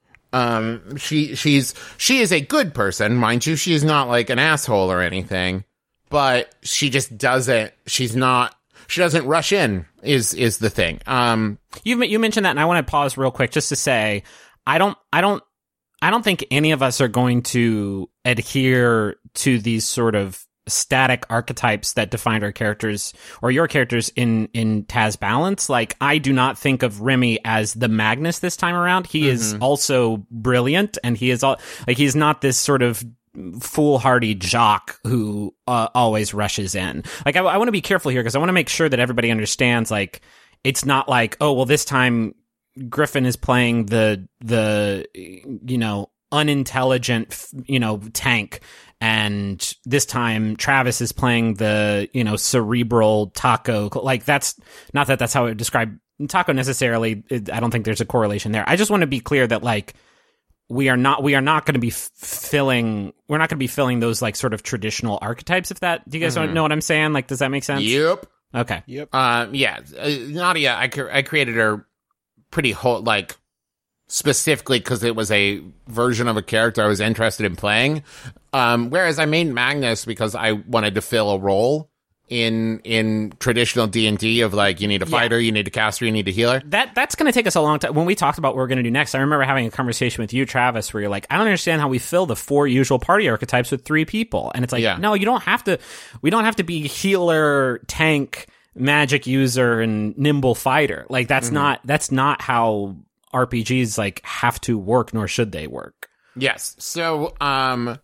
S1: Um, she she's she is a good person, mind you. She is not like an asshole or anything. But she just doesn't, she's not, she doesn't rush in is, is the thing. Um,
S3: You you mentioned that, and I want to pause real quick just to say, I don't, I don't, I don't think any of us are going to adhere to these sort of static archetypes that defined our characters or your characters in in Taz Balance. Like, I do not think of Remy as the Magnus this time around. He mm-hmm. is also brilliant, and he is all like he's not this sort of foolhardy jock who uh, always rushes in. Like, I, I want to be careful here because I want to make sure that everybody understands, like, it's not like, oh, well, this time Griffin is playing the, the, you know, unintelligent, you know, tank. And this time Travis is playing the, you know, cerebral Taco. Like, that's not that that's how I would describe Taco necessarily. It, I don't think there's a correlation there. I just want to be clear that, like, we are not, we are not going to be f- filling, we're not going to be filling those like sort of traditional archetypes. If that, do you guys mm-hmm. know what I'm saying? Like, does that make sense?
S1: Yep.
S3: Okay.
S2: Yep.
S1: Um, yeah. Uh, Nadia, I, cre- I created her pretty whole, like, specifically because it was a version of a character I was interested in playing. Um, whereas I made Magnus because I wanted to fill a role in in traditional D and D of, like, you need a fighter, yeah. you need a caster, you need a healer.
S3: That that's going to take us a long time. When we talked about what we're going to do next, I remember having a conversation with you, Travis, where you're like, I don't understand how we fill the four usual party archetypes with three people. And it's like, yeah. no, you don't have to, we don't have to be healer, tank, magic user, and nimble fighter. Like, that's mm-hmm. not, that's not how R P Gs, like, have to work, nor should they work.
S1: Yes. So, um...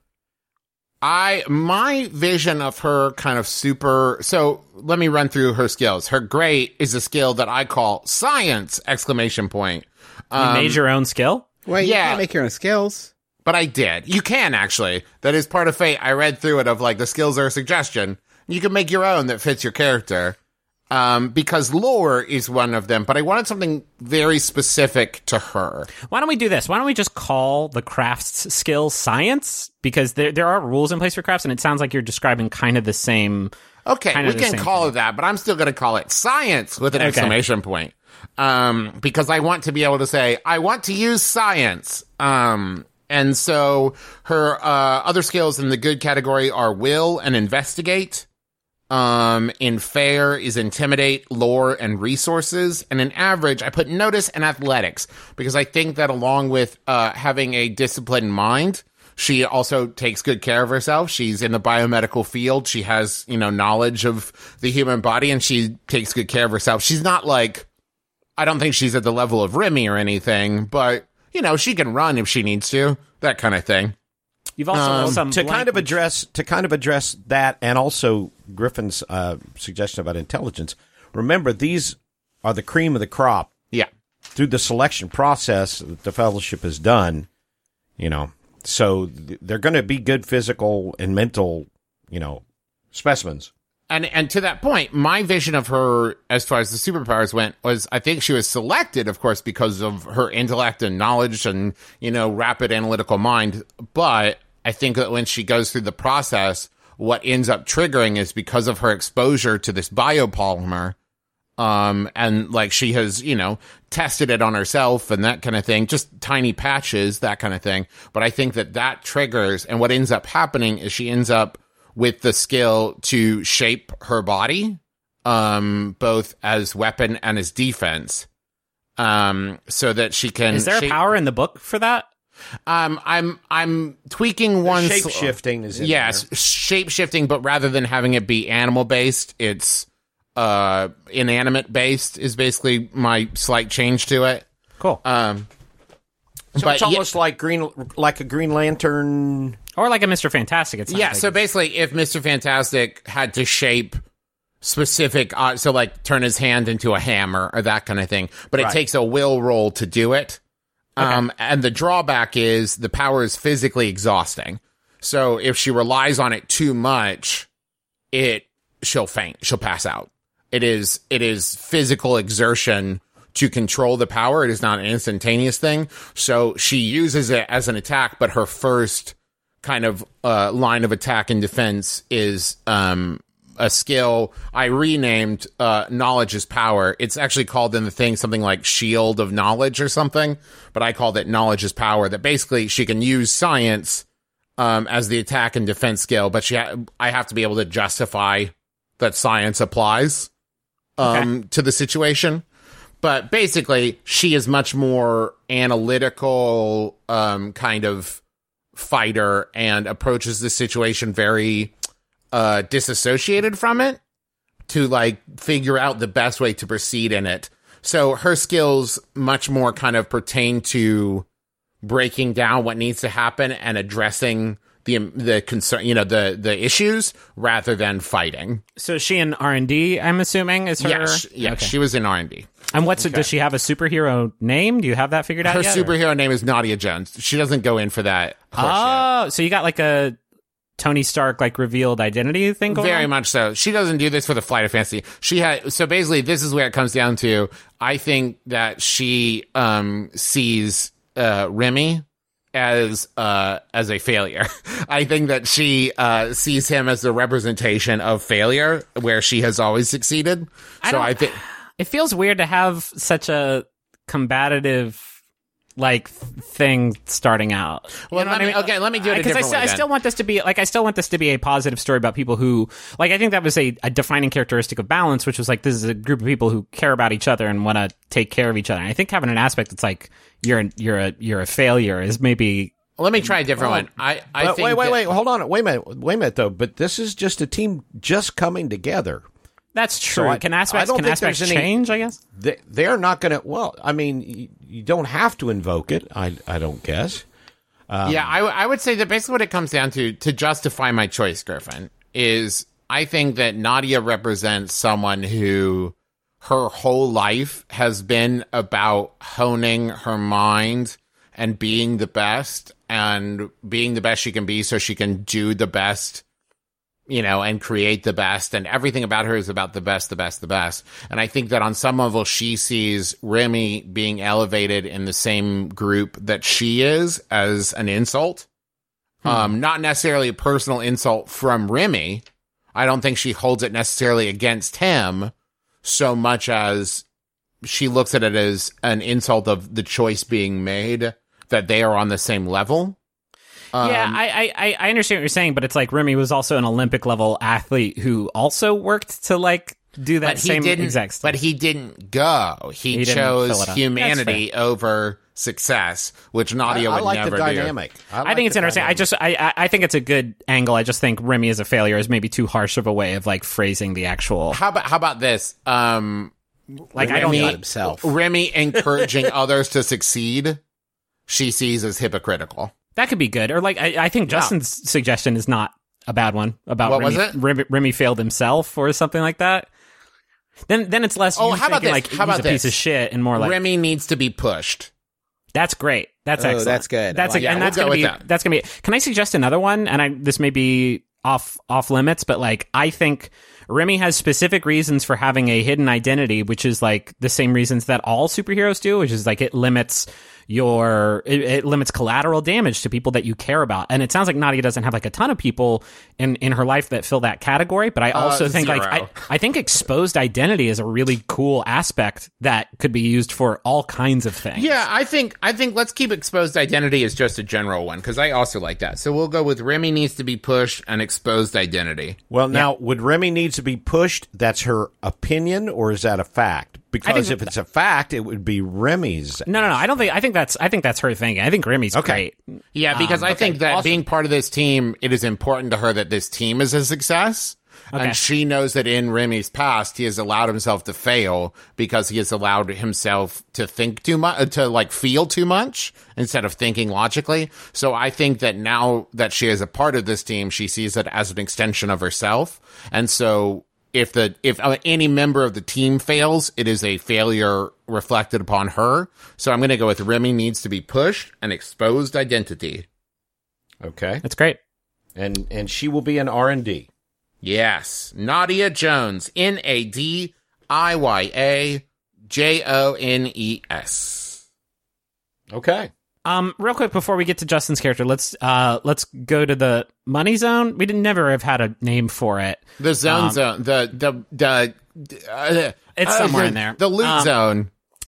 S1: I, my vision of her kind of super, so let me run through her skills. Her great is a skill that I call science, exclamation point.
S3: Um, you made your own skill?
S2: Well, you
S1: yeah,
S2: can't make your own skills.
S1: But I did. You can, actually. That is part of Fate. I read through it of, like, the skills are a suggestion. You can make your own that fits your character. Um, because lore is one of them, but I wanted something very specific to her.
S3: Why don't we do this? Why don't we just call the crafts skill science? Because there there are rules in place for crafts, and it sounds like you're describing kind of the same
S1: Okay,
S3: kind
S1: we
S3: of the
S1: can
S3: same
S1: call
S3: thing.
S1: it that, but I'm still going to call it science with an
S3: Okay.
S1: exclamation point. Um, because I want to be able to say, I want to use science. Um, and so her uh, other skills in the good category are will and investigate. Um, in fair is intimidate, lore, and resources. And in average, I put notice and athletics because I think that along with uh, having a disciplined mind, she also takes good care of herself. She's in the biomedical field. She has, you know, knowledge of the human body, and she takes good care of herself. She's not like, I don't think she's at the level of Remy or anything, but, you know, she can run if she needs to, that kind of thing.
S3: You've also
S1: Um,
S3: some
S4: to kind of
S3: language-
S4: address to kind of address that, and also Griffin's uh, suggestion about intelligence. Remember, these are the cream of the crop
S1: Yeah.
S4: through the selection process that the fellowship has done. You know, so th- they're going to be good physical and mental, you know, specimens.
S1: And and to that point, my vision of her as far as the superpowers went was I think she was selected, of course, because of her intellect and knowledge and, you know, rapid analytical mind. But I think that when she goes through the process, what ends up triggering is because of her exposure to this biopolymer. Um, and like she has, you know, tested it on herself and that kind of thing, just tiny patches, that kind of thing. But I think that that triggers, and what ends up happening is she ends up with the skill to shape her body, um, both as weapon and as defense, um, so that she can.
S3: Is there
S1: shape-
S3: a power in the book for that?
S1: Um, I'm I'm tweaking one.
S4: Shape shifting is in
S1: yes,
S4: there.
S1: shape shifting, but rather than having it be animal based, it's uh inanimate based. Is basically my slight change to it.
S3: Cool.
S1: Um,
S4: So
S1: but
S4: it's
S1: yeah-
S4: almost like green, like a Green Lantern.
S3: Or like a Mister Fantastic. It sounds
S1: Yeah,
S3: like.
S1: so basically, if Mister Fantastic had to shape specific, uh, so like turn his hand into a hammer or that kind of thing, but it
S4: Right.
S1: takes a will roll to do it. Um, and the drawback is the power is physically exhausting. So if she relies on it too much, it she'll faint, she'll pass out. It is it is physical exertion to control the power. It is not an instantaneous thing. So she uses it as an attack, but her first kind of uh, line of attack and defense is um, a skill I renamed uh, Knowledge is Power. It's actually called in the thing something like Shield of Knowledge or something, but I called it Knowledge is Power, that basically she can use science um, as the attack and defense skill, but she ha- I have to be able to justify that science applies um, to the situation. But basically, she is much more analytical um, kind of fighter and approaches the situation very uh, disassociated from it to like figure out the best way to proceed in it. So her skills much more kind of pertain to breaking down what needs to happen and addressing the the concern, you know, the the issues rather than fighting.
S3: So is she in R and D, I'm assuming, is her?
S1: Yes, yes,
S3: Okay.
S1: she was in R and D.
S3: And what's it, does she have a superhero name? Do you have that figured out
S1: Her
S3: yet, or-
S1: superhero name is Nadia Jones. She doesn't go in for that. horseshit.
S3: Oh, so you got like a Tony Stark like revealed identity thing going
S1: Very
S3: on?
S1: much so. She doesn't do this for the flight of fancy. She had so basically this is where it comes down to. I think that she um, sees uh, Remy as uh, as a failure. I think that she uh, sees him as the representation of failure, where she has always succeeded.
S3: I
S1: So
S3: don't-
S1: I think.
S3: It feels weird to have such a combative like th- thing starting out. You
S1: Well,
S3: know
S1: let
S3: what
S1: me- okay, let me do it a
S3: Because I,
S1: different
S3: still-
S1: way
S3: I
S1: then.
S3: still want this to be like I still want this to be a positive story about people who like I think that was a, a defining characteristic of Balance, which was like this is a group of people who care about each other and want to take care of each other. And I think having an aspect that's like you're an, you're a you're a failure is maybe.
S1: Let me try a different one. I, I
S4: But
S1: think
S4: wait, wait,
S1: that-
S4: wait. Hold on. Wait a minute. Wait a minute, though. But this is just a team just coming together.
S3: That's true.
S4: I-
S3: can
S4: I
S3: aspects
S4: don't
S3: can
S4: think
S3: aspects
S4: there's any-
S3: change? I guess.
S4: They, they're not going to. Well, I mean, you, you don't have to invoke it. I, I don't guess.
S1: yeah, I, w- I would say that basically what it comes down to, to justify my choice, Griffin, is I think that Nadia represents someone who her whole life has been about honing her mind and being the best and being the best she can be so she can do the best, you know, and create the best. And everything about her is about the best, the best, the best. And I think that on some level, she sees Remy being elevated in the same group that she is as an insult. Um, not necessarily a personal insult from Remy, I don't think she holds it necessarily against him so much as she looks at it as an insult of the choice being made, that they are on the same level. Um,
S3: yeah, I, I, I understand what you're saying, but it's like Remy was also an Olympic level athlete who also worked to like do that
S1: but he
S3: same
S1: didn't,
S3: exact stuff.
S1: But he didn't go. He,
S3: He didn't fill
S1: chose
S3: it up.
S1: humanity over success, which Nadia
S4: I, I
S1: would
S4: like
S1: never
S4: the dynamic.
S1: do.
S4: I, like
S3: I think it's
S4: the
S3: interesting. I
S4: dynamic.
S3: just, I, I- I think it's a good angle. I just think Remy as a failure is maybe too harsh of a way of like phrasing the actual.
S1: How about how about this? Um,
S3: Like I don't
S2: Remy
S3: think
S2: himself.
S1: Remy encouraging others to succeed, she sees as hypocritical.
S3: that could be good. Or like I, I think Justin's suggestion is not a bad one about
S1: What
S3: Remy,
S1: was it?
S3: Remy, Remy failed himself or something like that. Then then it's less.
S1: Oh,
S3: you
S1: how about
S3: thinking,
S1: this?
S3: Like
S1: How
S3: he's
S1: about
S3: a piece
S1: this?
S3: of shit, and more like
S1: Remy needs to be pushed.
S3: that's great. That's
S2: Oh,
S3: excellent.
S2: that's good.
S3: That's
S2: I like
S3: a, and
S1: that.
S3: that's
S1: We'll go
S3: gonna be
S1: with that.
S3: that's gonna be. Can I suggest another one? And I this may be off off limits, but like I think Remy has specific reasons for having a hidden identity, which is like the same reasons that all superheroes do, which is like it limits your it, it limits collateral damage to people that you care about. And it sounds like Nadia doesn't have like a ton of people in in her life that fill that category, but I also
S1: Uh,
S3: think like
S1: zero.
S3: I, I think exposed identity is a really cool aspect that could be used for all kinds of things.
S1: Yeah, I think I think let's keep exposed identity as just a general one because I also like that. So we'll go with Remy needs to be pushed and exposed identity.
S4: Well, now, would Remy needs to be pushed? That's her opinion, or is that a fact? Because
S3: think
S4: if it's a fact, it would be Remy's.
S3: No, no, no. I don't think. I think that's. I think that's her thinking. I think Remy's
S4: Okay.
S3: great.
S1: Yeah, because
S3: Um,
S1: I think that
S4: awesome.
S1: being part of this team, it is important to her that this team is a success.
S3: Okay.
S1: And she knows that in Remy's past, he has allowed himself to fail because he has allowed himself to think too much, to like feel too much instead of thinking logically. So I think that now that she is a part of this team, she sees it as an extension of herself. And so if the, if uh, any member of the team fails, it is a failure reflected upon her. So I'm going to go with Remy needs to be pushed and exposed identity.
S4: Okay,
S3: That's great.
S4: and and she will be an R and D.
S1: Yes. Nadia Jones. N A D I Y A J O N E S.
S4: Okay.
S3: Um, real quick before we get to Justin's character, let's uh let's go to the money zone. We didn't never have had a name for it.
S1: The zone
S3: Um,
S1: zone. The, the, the, uh,
S3: It's
S1: uh,
S3: somewhere
S1: the-
S3: in there.
S1: The loot
S3: Um,
S1: zone.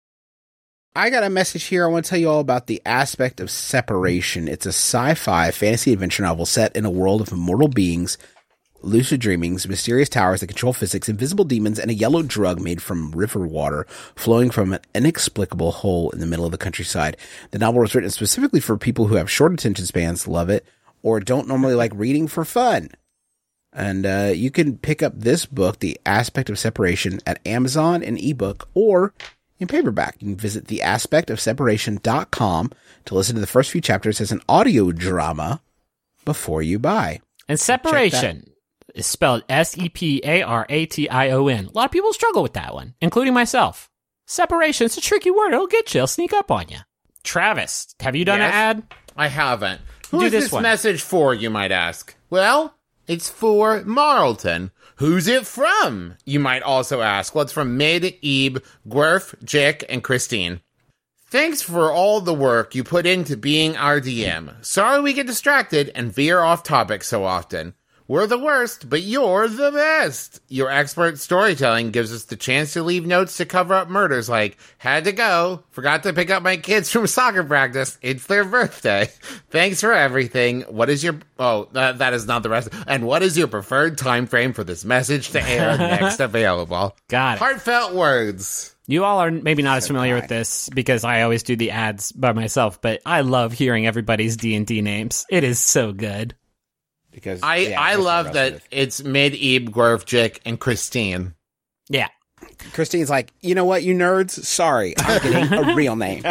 S2: I got a message here. I want to tell you all about The Aspect of Separation. It's a sci-fi fantasy adventure novel set in a world of immortal beings, lucid dreamings, mysterious towers that control physics, invisible demons, and a yellow drug made from river water flowing from an inexplicable hole in the middle of the countryside. The novel was written specifically for people who have short attention spans, love it, or don't normally like reading for fun. And uh, you can pick up this book, The Aspect of Separation, at Amazon in ebook or in paperback. You can visit the aspect of separation dot com to listen to the first few chapters as an audio drama before you buy.
S3: And separation is spelled S E P A R A T I O N. A lot of people struggle with that one, including myself. Separation, it's a tricky word. It'll get you. It'll sneak up on you. Travis, have you done
S1: Yes?
S3: an ad?
S1: I haven't. Who
S3: Do
S1: is
S3: this
S1: this
S3: one.
S1: message for, you might ask? Well, it's for Marlton. Who's it from? You might also ask. Well, it's from Mid, Ebe, Gwerf, Jick, and Christine. Thanks for all the work you put into being our D M. Sorry we get distracted and veer off topic so often. We're the worst, but you're the best. Your expert storytelling gives us the chance to leave notes to cover up murders like, had to go, forgot to pick up my kids from soccer practice, it's their birthday. Thanks for everything. What is your, oh, that, that is not the rest. And what is your preferred time frame for this message to air next available?
S3: Got it.
S1: Heartfelt words.
S3: You all are maybe not as familiar with this because I always do the ads by myself, but I love hearing everybody's D and D names. It is so good.
S2: Because
S1: I,
S2: yeah,
S1: I
S2: that's
S1: love
S2: what
S1: that
S2: Russ
S1: it's Mid, Ebe, Gwerf, Jick, and Christine.
S3: Yeah.
S2: did. Christine's like, you know what, you nerds? Sorry, I'm getting a real name.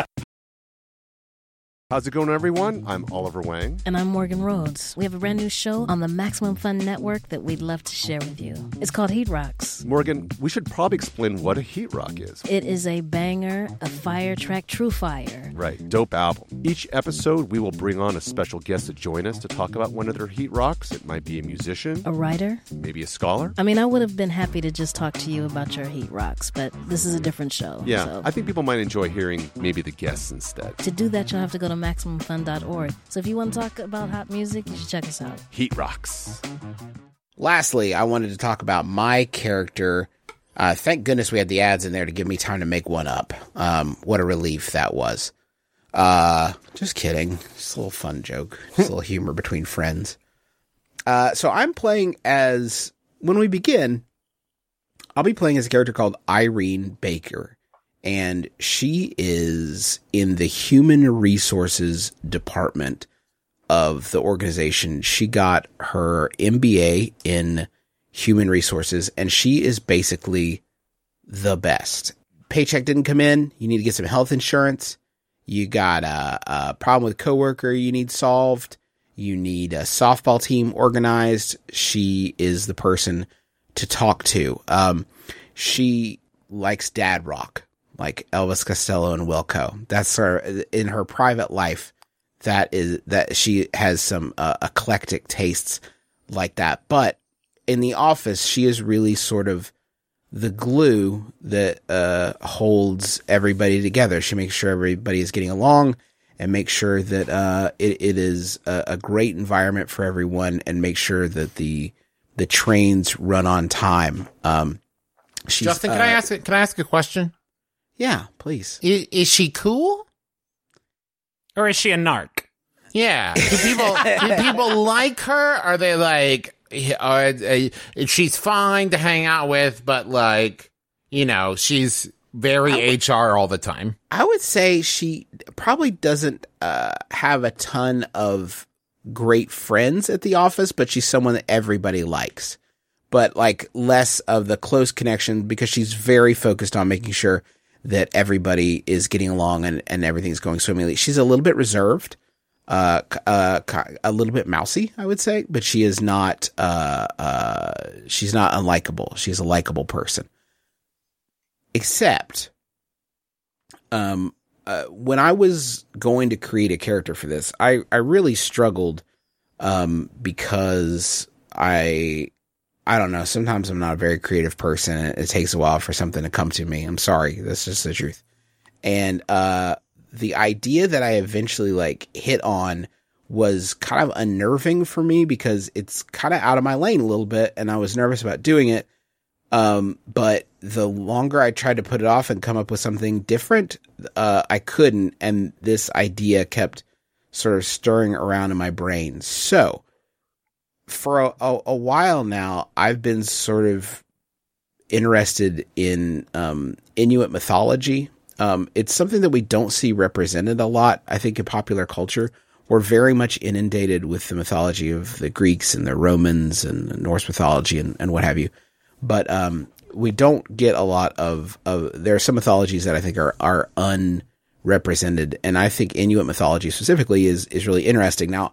S5: How's it going, everyone? I'm Oliver Wang.
S6: And I'm Morgan Rhodes. We have a brand new show on the Maximum Fun Network that we'd love to share with you. It's called Heat Rocks.
S5: Morgan, we should probably explain what a heat rock is.
S6: It is a banger, a fire track, true fire.
S5: Right, dope album. Each episode, we will bring on a special guest to join us to talk about one of their heat rocks. It might be a musician,
S6: A writer?
S5: maybe a scholar.
S6: I mean, I would have been happy to just talk to you about your Heat Rocks, but this is a different show.
S5: Yeah,
S6: So
S5: I think people might enjoy hearing maybe the guests instead.
S6: to do that, you'll have to go to maximum fun dot org. So if you want to talk about hot music, you should check us out.
S5: Heat rocks.
S2: lastly, I wanted to talk about my character. Uh, thank goodness we had the ads in there to give me time to make one up. Um, what a relief that was. Uh, just kidding. Just a little fun joke. Just a little humor between friends. Uh, so I'm playing as, when we begin, I'll be playing as a character called Irene Baker. And she is in the human resources department of the organization. She got her M B A in human resources, and she is basically the best. Paycheck didn't come in. You need to get some health insurance. You got a, a problem with a coworker you need solved. You need a softball team organized. She is the person to talk to. Um, she likes dad rock, like Elvis Costello and Wilco. That's her in her private life. That is that she has some uh, eclectic tastes like that. But in the office, she is really sort of the glue that uh, holds everybody together. She makes sure everybody is getting along and makes sure that uh, it, it is a, a great environment for everyone, and make sure that the the trains run on time. Um, she's,
S1: Justin, can
S2: uh,
S1: I ask? Can I ask a question?
S2: Yeah, please.
S1: Is, is she cool?
S3: Or is she a narc?
S1: Yeah. Do people do people like her? Are they like, uh, uh, she's fine to hang out with, but like, you know, she's very would, H R all the time?
S2: I would say she probably doesn't uh, have a ton of great friends at the office, but she's someone that everybody likes. But like less of the close connection, because she's very focused on making sure that everybody is getting along and, and everything's going swimmingly. She's a little bit reserved, uh, uh, a little bit mousy, I would say, but she is not, uh, uh, she's not unlikable. She's a likable person. Except, um, uh, when I was going to create a character for this, I, I really struggled, um, because I, I don't know. Sometimes I'm not a very creative person. It takes a while for something to come to me. I'm sorry. That's just the truth. And uh, the idea that I eventually like hit on was kind of unnerving for me, because it's kind of out of my lane a little bit, and I was nervous about doing it. Um, but the longer I tried to put it off and come up with something different, uh, I couldn't. And this idea kept sort of stirring around in my brain. So for a, a, a while now, I've been sort of interested in um, Inuit mythology. Um, it's something that we don't see represented a lot, I think, in popular culture. We're very much inundated with the mythology of the Greeks and the Romans and Norse mythology and, and what have you. But um, we don't get a lot of, of – there are some mythologies that I think are, are unrepresented, and I think Inuit mythology specifically is is really interesting. Now,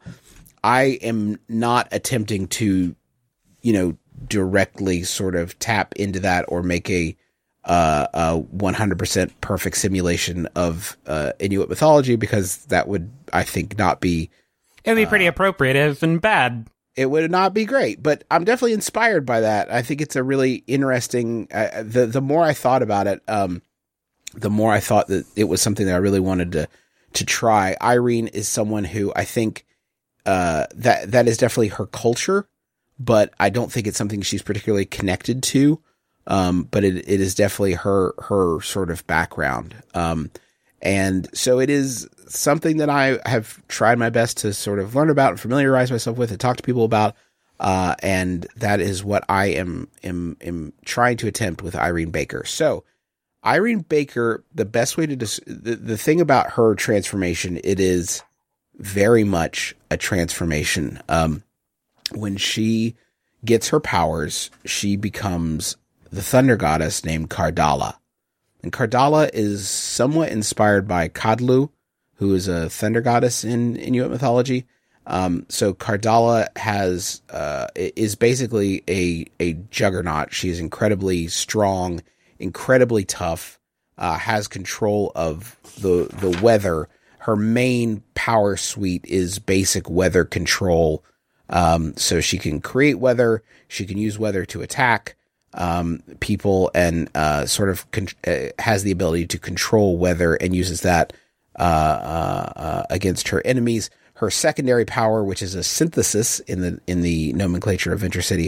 S2: I am not attempting to, you know, directly sort of tap into that or make a, uh, a one hundred percent perfect simulation of uh, Inuit mythology, because that would, I think, not be...
S3: It would be pretty uh, appropriative and bad.
S2: It would not be great, but I'm definitely inspired by that. I think it's a really interesting... Uh, the, the more I thought about it, um, the more I thought that it was something that I really wanted to, to try. Irene is someone who I think... Uh, that that is definitely her culture, but I don't think it's something she's particularly connected to. Um, but it it is definitely her her sort of background. Um, and so it is something that I have tried my best to sort of learn about and familiarize myself with and talk to people about. Uh, and that is what I am am am trying to attempt with Irene Baker. So Irene Baker, the best way to dis- the the thing about her transformation, it is very much a transformation. Um, when she gets her powers, she becomes the thunder goddess named Kardala. And Kardala is somewhat inspired by Kadlu, who is a thunder goddess in Inuit mythology. Um, so Kardala has, uh, is basically a, a juggernaut. She's incredibly strong, incredibly tough, uh, has control of the, the weather. Her main power suite is basic weather control. Um, so she can create weather. She can use weather to attack um, people, and uh, sort of con- uh, has the ability to control weather and uses that uh, uh, uh, against her enemies. Her secondary power, which is a synthesis in the in the nomenclature of Venture City,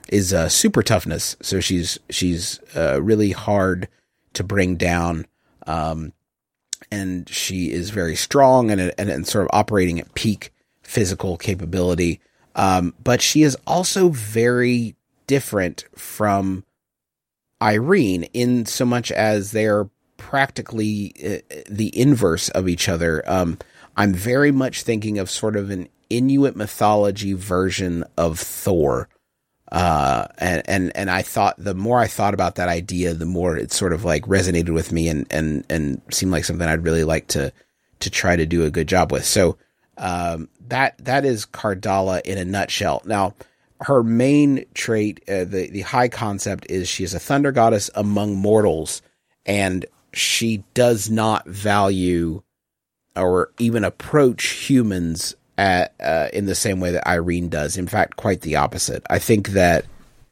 S2: is uh, super toughness. So she's she's uh, really hard to bring down, um, and she is very strong and, and and sort of operating at peak physical capability. Um, but she is also very different from Irene in so much as they're practically uh, the inverse of each other. Um, I'm very much thinking of sort of an Inuit mythology version of Thor. Uh, and, and, and I thought, the more I thought about that idea, the more it sort of like resonated with me and, and, and seemed like something I'd really like to, to try to do a good job with. So, um, that, that is Cardala in a nutshell. Now, her main trait, uh, the, the high concept is she is a thunder goddess among mortals, and she does not value or even approach humans at, uh, in the same way that Irene does. In fact, quite the opposite. I think that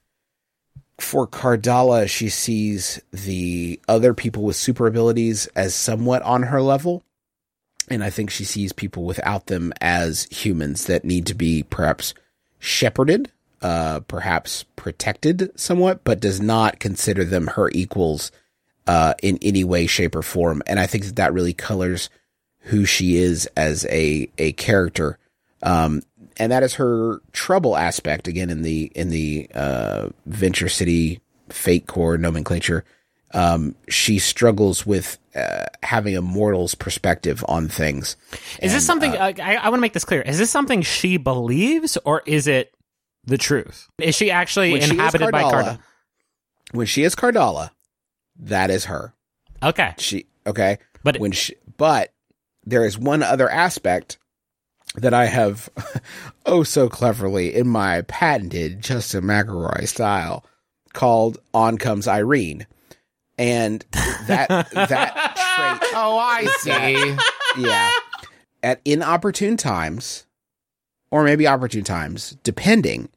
S2: for Cardala, she sees the other people with super abilities as somewhat on her level. And I think she sees people without them as humans that need to be perhaps shepherded, uh, perhaps protected somewhat, but does not consider them her equals uh, in any way, shape, or form. And I think that that really colors who she is as a a character, um, and that is her trouble aspect. Again, in the in the uh, Venture City Fate Core nomenclature, um, she struggles with uh, having a mortal's perspective on things.
S3: Is
S2: and,
S3: this something?
S2: Uh,
S3: Uh, I, I want to make this clear. Is this something she believes, or is it the truth? Is she actually
S2: when she is
S3: inhabited by
S2: Cardala-
S3: Cardala?
S2: When she is Cardala, that is her.
S3: Okay,
S2: She okay,
S3: but
S2: when she, but there is one other aspect that I have oh so cleverly in my patented Justin McElroy style called "On Comes Irene," and that that trait.
S1: Oh, I see.
S2: Yeah, at inopportune times, or maybe opportune times, depending,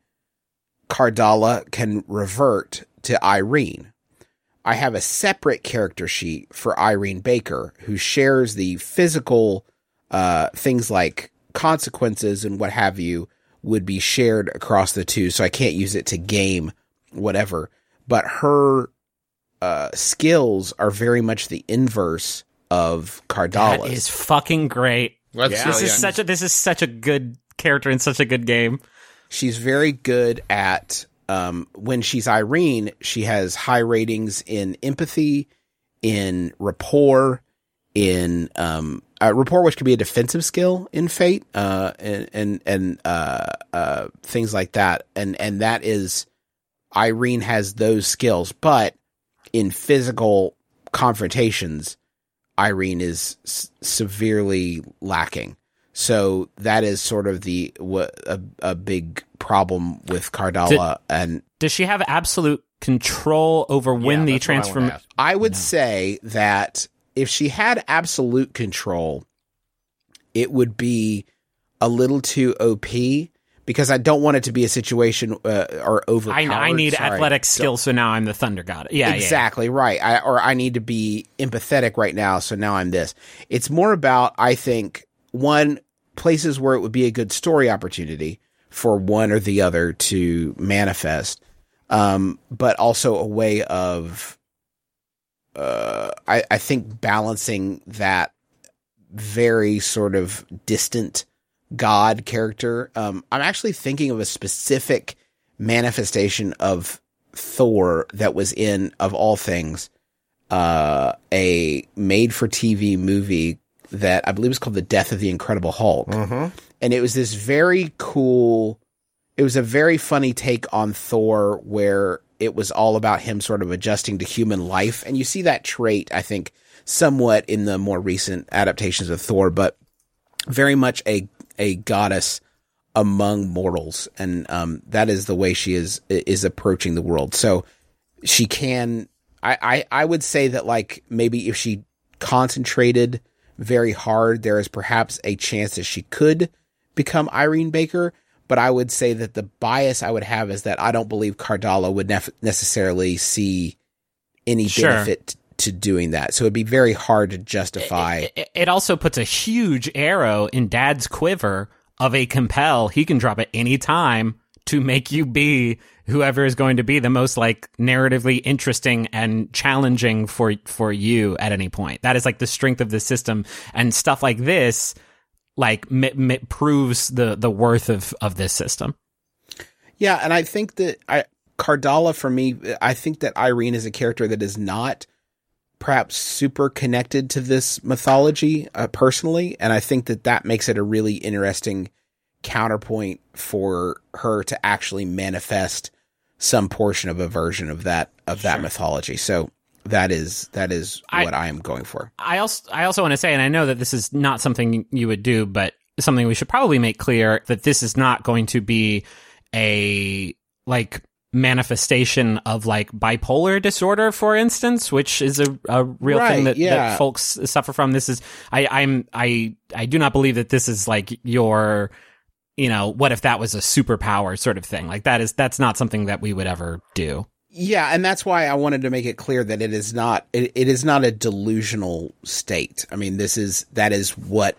S2: Cardala can revert to Irene. I have a separate character sheet for Irene Baker, who shares the physical uh, things like consequences and what have you would be shared across the two, so I can't use it to game whatever. But her uh, skills are very much the inverse of Cardala's.
S3: that is fucking great.
S1: Let's
S4: Yeah.
S3: This
S1: see.
S3: is such a this is such a good character in such a good game.
S2: She's very good at, um, when she's Irene, she has high ratings in empathy, in rapport, in, um, uh, rapport, which can be a defensive skill in Fate, uh, and, and, and, uh, uh, things like that. And, and that is, Irene has those skills, but in physical confrontations, Irene is s- severely lacking. So that is sort of the what a, a big problem with Cardala. And
S3: Does she have absolute control over when
S4: Yeah,
S3: the
S4: that's what I wanna
S3: transform?
S4: ask.
S2: I would say that if she had absolute control, it would be a little too O P, because I don't want it to be a situation uh, or overpowered.
S3: I, I need
S2: Sorry.
S3: athletic skills, so now I'm the Thunder God. Yeah, yeah, yeah.
S2: Exactly right. I, or I need to be empathetic right now, so now I'm this. It's more about, I think, one, places where it would be a good story opportunity for one or the other to manifest, um, but also a way of, uh, I, I think, balancing that very sort of distant God character. Um, I'm actually thinking of a specific manifestation of Thor that was in, of all things, uh, a made-for-T V movie that I believe was called The Death of the Incredible Hulk.
S4: Mm-hmm.
S2: And it was this very cool, it was a very funny take on Thor where it was all about him sort of adjusting to human life. And you see that trait, I think, somewhat in the more recent adaptations of Thor, but very much a, a goddess among mortals. And um, that is the way she is, is approaching the world. So she can, I, I, I would say that, like, maybe if she concentrated very hard, there is perhaps a chance that she could become Irene Baker. But I would say that the bias I would have is that I don't believe Cardala would nef- necessarily see any
S3: Sure.
S2: benefit t- to doing that. So it'd be very hard to justify.
S3: It, it also puts a huge arrow in Dad's quiver of a compel he can drop at any time to make you be whoever is going to be the most like narratively interesting and challenging for for you at any point. That is like the strength of the system, and stuff like this like m- m- proves the the worth of of this system.
S2: Yeah, and I think that I Cardala, for me, I think that Irene is a character that is not perhaps super connected to this mythology uh, personally, and I think that that makes it a really interesting counterpoint for her to actually manifest some portion of a version of that of that
S3: Sure.
S2: mythology. So that is that is
S3: I-
S2: what I am going for.
S3: I also I also want to say, and I know that this is not something you would do, but something we should probably make clear, that this is not going to be a like manifestation of like bipolar disorder, for instance, which is a, a real
S2: Right,
S3: thing that,
S2: yeah.
S3: that folks suffer from. This is I I'm I I do not believe that this is like your, you know, what if that was a superpower sort of thing. Like that is that's not something that we would ever do.
S2: Yeah, and that's why I wanted to make it clear that it is not it, it is not a delusional state. I mean, this is that is what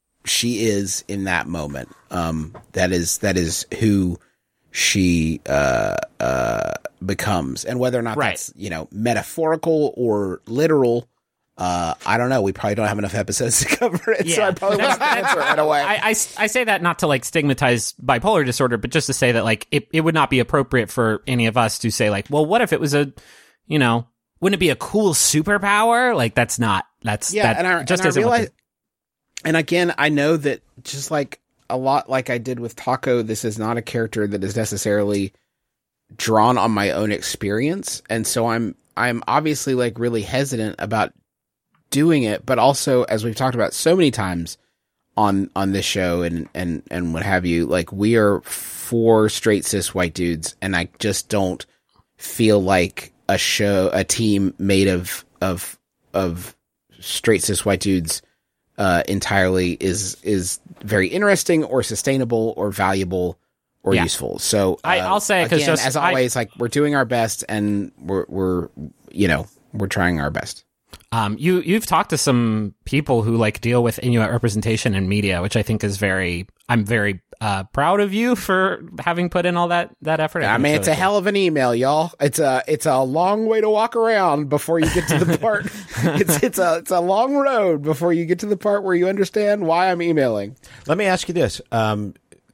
S2: she is in that moment. Um, that is that is who she uh, uh, becomes, and whether or not
S3: Right.
S2: that's, you know, metaphorical or literal, uh, I don't know. We probably don't have enough episodes to cover it, so I probably won't answer it right away.
S3: I, I, I say that not to like stigmatize bipolar disorder, but just to say that like it, it would not be appropriate for any of us to say like, well, what if it was a, you know, wouldn't it be a cool superpower? Like that's not, that's,
S2: Yeah,
S3: that
S2: and I,
S3: just
S2: and I
S3: isn't what
S2: realize,
S3: the-
S2: and again, I know that just like a lot like I did with Taco, this is not a character that is necessarily drawn on my own experience, and so I'm I'm obviously like really hesitant about doing it, but also, as we've talked about so many times on on this show and and and what have you, like we are four straight cis white dudes, and I just don't feel like a show a team made of of of straight cis white dudes uh entirely is is very interesting or sustainable or valuable or
S3: Yeah.
S2: useful. So uh,
S3: I- I'll say, 'cause
S2: again,
S3: just-
S2: as
S3: I-
S2: always, like we're doing our best, and we're we're you know we're trying our best.
S3: Um, you you've talked to some people who like deal with Inuit representation in media, which I think is very. I'm very uh, proud of you for having put in all that that effort.
S2: I
S3: think
S2: mean,
S3: really
S2: it's a
S3: cool.
S2: hell of an email, y'all. It's a it's a long way to walk around before you get to the part. it's it's a it's a long road before you get to the part where you understand why I'm emailing.
S4: Let me ask you this, um,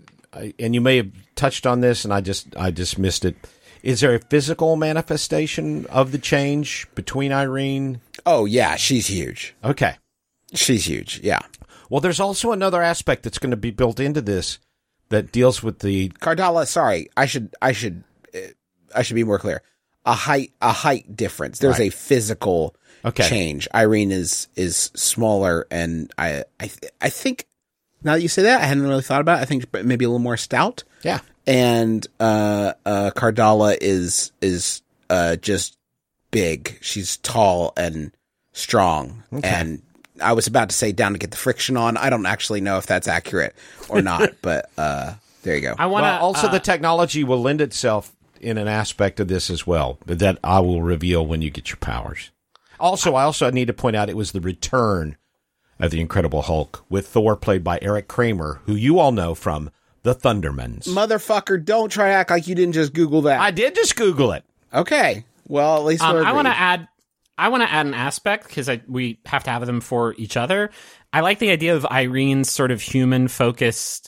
S4: I- and you may have touched on this, and I just I just missed it. Is there a physical manifestation of the change between Irene?
S2: Oh yeah, she's huge.
S4: Okay.
S2: She's huge. Yeah,
S4: Well, there's also another aspect that's going to be built into this that deals with the
S2: Cardala. Sorry, I should I should uh, I should be more clear. A height a height difference. There's
S4: Right.
S2: a physical
S4: Okay.
S2: change. Irene is is smaller, and I I th- I think now that you say that, I hadn't really thought about it. I think maybe a little more stout.
S4: yeah.
S2: And uh, uh, Cardala is is uh, just big. She's tall and strong. And I was about to say down to get the friction on. I don't actually know if that's accurate or not, but uh, there you go.
S3: I want to
S4: Well, also
S3: uh,
S4: the technology will lend itself in an aspect of this as well, but that I will reveal when you get your powers. Also, I also need to point out it was the return of the Incredible Hulk with Thor played by Eric Kramer, who you all know from The Thundermans.
S2: Motherfucker, don't try to act like you didn't just Google that.
S4: I did just Google it.
S2: Okay. Well, at least
S3: Um,
S2: we're
S3: I want to
S2: agreed.
S3: add. I want to add an aspect because we have to have them for each other. I like the idea of Irene's sort of human focused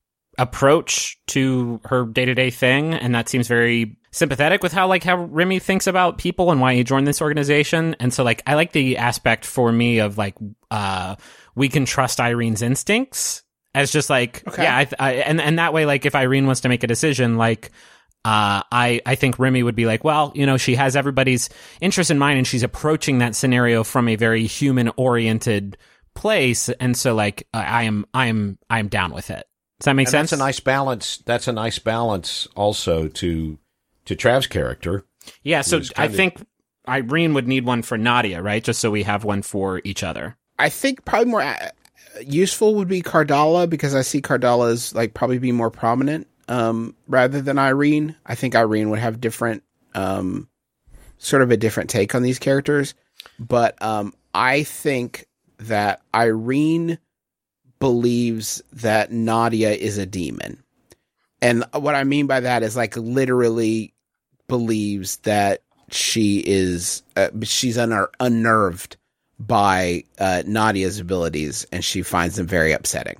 S3: approach to her day to day thing, and that seems very sympathetic with how like how Remy thinks about people and why he joined this organization. And so like I like the aspect for me of like uh we can trust Irene's instincts as just like
S2: Okay.
S3: yeah I, I, and and that way like if Irene wants to make a decision like. Uh, I, I think Remy would be like, well, you know, she has everybody's interest in mind and she's approaching that scenario from a very human oriented place. And so like, uh, I am, I am, I am down with it. Does that make
S4: And
S3: sense?
S4: that's a nice balance. That's a nice balance also to to Trav's character.
S3: yeah. So
S4: who's
S3: I
S4: kinda-
S3: think Irene would need one for Nadia, right? Just so we have one for each other.
S2: I think probably more uh, useful would be Cardala, because I see Cardala's like probably be more prominent um, rather than Irene. I think Irene would have different, um, sort of a different take on these characters. But um, I think that Irene believes that Nadia is a demon. And what I mean by that is like literally believes that she is uh, she's unner- unnerved by uh, Nadia's abilities, and she finds them very upsetting.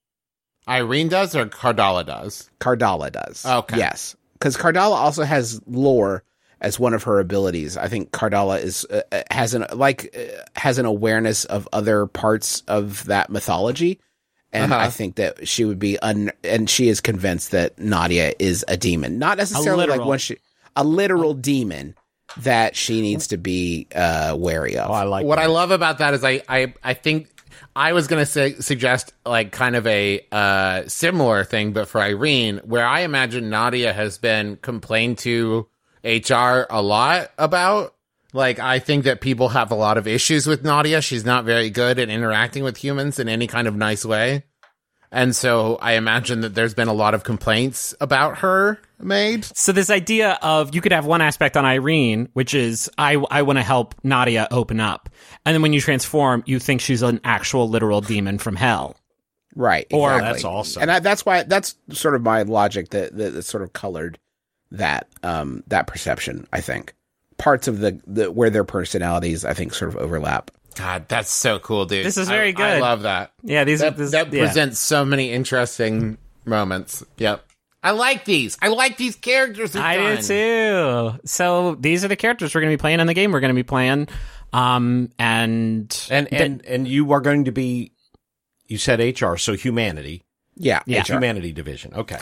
S1: Irene does or Cardala does?
S2: Cardala does.
S1: Okay.
S2: Yes. Because Cardala also has lore as one of her abilities. I think Cardala is uh, has an like uh, has an awareness of other parts of that mythology, and
S1: Uh-huh.
S2: I think that she would be un and she is convinced that Nadia is a demon, not necessarily like
S3: literal.
S2: one she a literal demon that she needs to be uh, wary of.
S4: Oh, I like
S1: What
S4: that.
S1: I love about that is I, I, I think I was going to say, suggest like kind of a uh, similar thing, but for Irene, where I imagine Nadia has been complained to H R a lot about. Like, I think that people have a lot of issues with Nadia. She's not very good at interacting with humans in any kind of nice way. And so I imagine that there's been a lot of complaints about her made.
S3: So this idea of you could have one aspect on Irene, which is I I want to help Nadia open up, and then when you transform, you think she's an actual literal demon from hell.
S2: Right.
S3: Or-
S2: Exactly.
S4: That's awesome.
S2: And I, that's why that's sort of my logic that, that, that sort of colored that um, that perception. I think parts of the, the where their personalities I think sort of overlap.
S1: God, that's so cool, dude.
S3: This is
S1: I-
S3: very
S1: I
S3: good.
S1: love that.
S3: Yeah, these
S1: That,
S3: are this,
S1: that
S3: yeah.
S1: presents so many interesting moments. Yep. I like these. I like these characters. we've
S3: I
S1: done.
S3: do too. So these are the characters we're going to be playing in the game. We're going to be playing, um, and
S4: and and and you are going to be. You said H R, so humanity,
S2: Yeah.
S3: Yeah.
S2: H R.
S4: humanity division. Okay.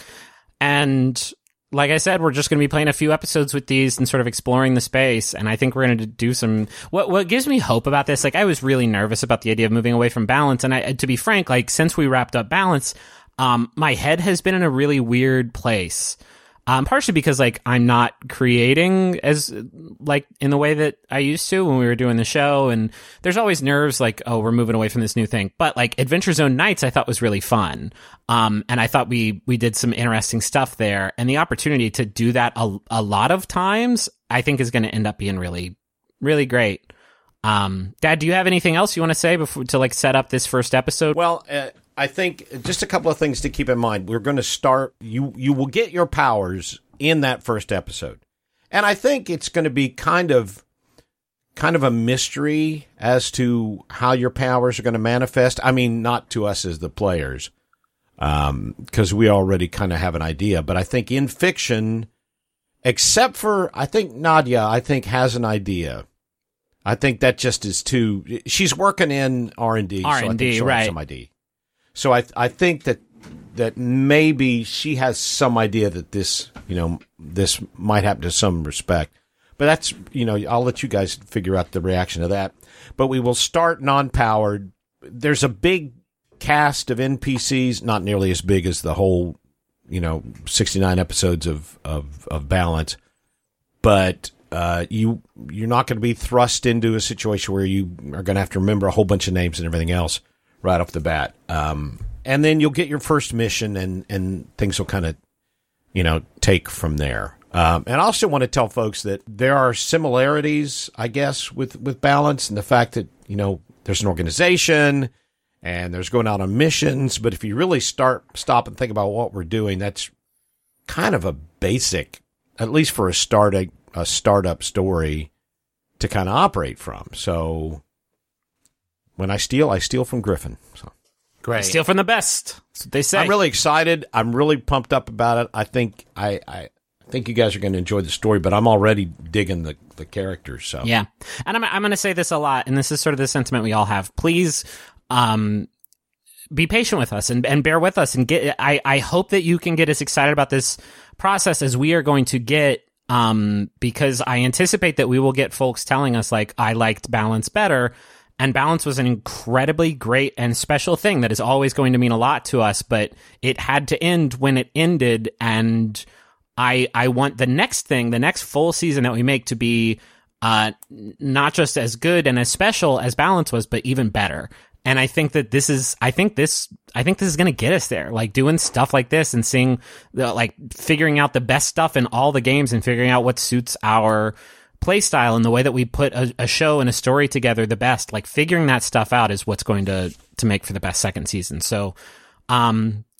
S3: And like I said, we're just going to be playing a few episodes with these and sort of exploring the space. And I think we're going to do some. What what gives me hope about this? Like, I was really nervous about the idea of moving away from Balance, and I, to be frank, like since we wrapped up Balance, um, my head has been in a really weird place. Um, partially because like I'm not creating as like in the way that I used to when we were doing the show, and there's always nerves like, oh, we're moving away from this new thing. But like Adventure Zone Nights, I thought was really fun, um, and I thought we we did some interesting stuff there, and the opportunity to do that a, a lot of times, I think is going to end up being really really great. Um, Dad, do you have anything else you want to say before to like set up this first episode?
S4: Well, uh, I think just a couple of things to keep in mind. We're going to start. You you will get your powers in that first episode, and I think it's going to be kind of kind of a mystery as to how your powers are going to manifest. I mean, not to us as the players, um, because we already kind of have an idea. But I think in fiction, except for I think Nadia, I think has an idea. I think that just is too. She's working in R and D, so I think
S3: R&D,
S4: she'll have
S3: right.
S4: some idea. So I I think that that maybe she has some idea that this you know this might happen to some respect, but that's you know I'll let you guys figure out the reaction to that. But we will start non-powered. There's a big cast of N P Cs, not nearly as big as the whole you know sixty-nine episodes of of, of Balance, but. Uh, you you're not going to be thrust into a situation where you are going to have to remember a whole bunch of names and everything else right off the bat. Um, and then you'll get your first mission, and and things will kind of you know take from there. Um, and I also want to tell folks that there are similarities, I guess, with with Balance and the fact that you know there's an organization and there's going out on missions. But if you really start stop and think about what we're doing, that's kind of a basic, at least for a start. A, a startup story to kind of operate from. So when I steal, I steal from Griffin. So
S1: Great.
S3: Steal from the best. That's what they say.
S4: I'm really excited. I'm really pumped up about it. I think I, I think you guys are going to enjoy the story, but I'm already digging the, the characters. So
S3: Yeah. And I'm, I'm going to say this a lot, and this is sort of the sentiment we all have. Please, um, be patient with us and, and bear with us and get, I, I hope that you can get as excited about this process as we are going to get, um, because I anticipate that we will get folks telling us like, I liked Balance better. And Balance was an incredibly great and special thing that is always going to mean a lot to us, but it had to end when it ended. And I, I want the next thing, the next full season that we make to be, uh, not just as good and as special as Balance was, but even better. And I think that this is, I think this, I think this is going to get us there. Like doing stuff like this and seeing, the, like figuring out the best stuff in all the games and figuring out what suits our play style and the way that we put a, a show and a story together the best. Like figuring that stuff out is what's going to to make for the best second season. So, um,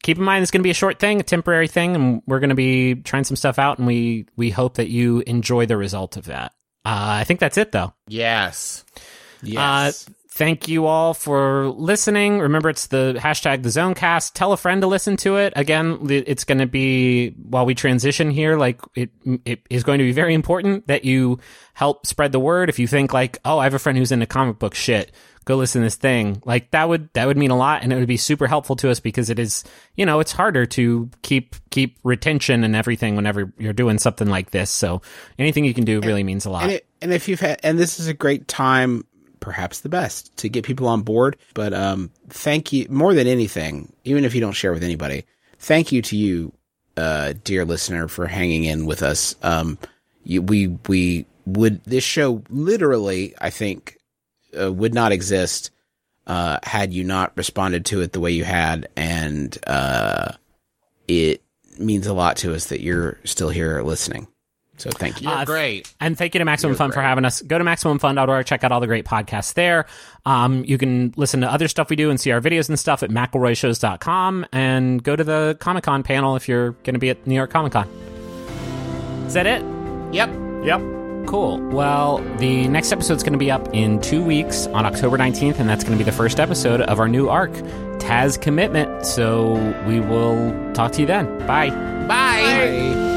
S3: keep in mind it's going to be a short thing, a temporary thing, and we're going to be trying some stuff out, and we we hope that you enjoy the result of that. Uh, I think that's it, though.
S1: Yes.
S2: Yes.
S3: Uh, thank you all for listening. Remember, it's the hashtag the Zonecast. Tell a friend to listen to it. Again, it's going to be, while we transition here, like it it is going to be very important that you help spread the word. If you think like, oh, I have a friend who's into comic book shit, go listen to this thing. Like that would that would mean a lot, and it would be super helpful to us because it is, you know, it's harder to keep keep retention and everything whenever you're doing something like this. So anything you can do really means a lot.
S2: And, it, and if you've had, and this is a great time, perhaps the best, to get people on board. But um, thank you more than anything, even if you don't share with anybody. Thank you to you, uh, dear listener, for hanging in with us. Um, you, we we would this show literally, I think. Uh, would not exist uh, had you not responded to it the way you had, and uh, it means a lot to us that you're still here listening. So thank you.
S1: You're
S3: Uh,
S1: great.
S3: And thank you to Maximum
S2: You're
S3: Fun for
S2: great.
S3: having us. Go to maximum fun dot org, check out all the great podcasts there. Um, you can listen to other stuff we do and see our videos and stuff at mcelroy shows dot com, and go to the Comic-Con panel if you're going to be at New York Comic Con. Is that it?
S1: Yep.
S3: Yep. Cool. Well, the next episode's going to be up in two weeks on October nineteenth, and that's going to be the first episode of our new arc, Taz Commitment. So we will talk to you then. Bye.
S1: Bye.
S2: Bye.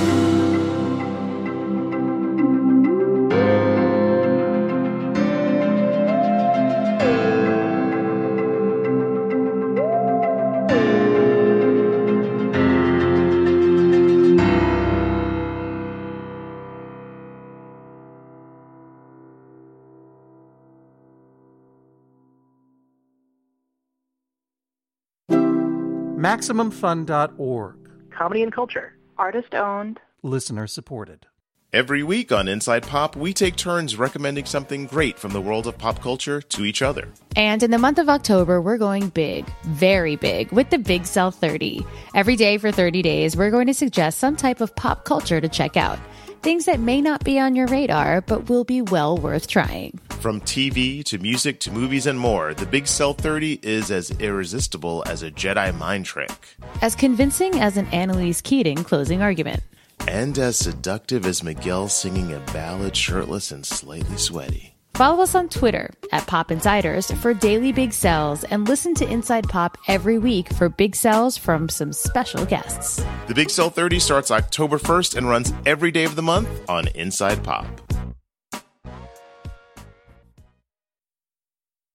S7: maximum fun dot org.
S8: Comedy and culture. Artist owned.
S7: Listener supported.
S9: Every week on Inside Pop, we take turns recommending something great from the world of pop culture to each other.
S10: And in the month of October, we're going big, very big, with the Big Sell thirty. Every day for thirty days, we're going to suggest some type of pop culture to check out. Things that may not be on your radar, but will be well worth trying.
S9: From T V to music to movies and more, the Big Sell thirty is as irresistible as a Jedi mind trick.
S10: As convincing as an Annalise Keating closing argument.
S9: And as seductive as Miguel singing a ballad shirtless and slightly sweaty.
S10: Follow us on Twitter at Pop Insiders for daily big sells, and listen to Inside Pop every week for big sells from some special guests.
S9: The Big Sell thirty starts October first and runs every day of the month on Inside Pop.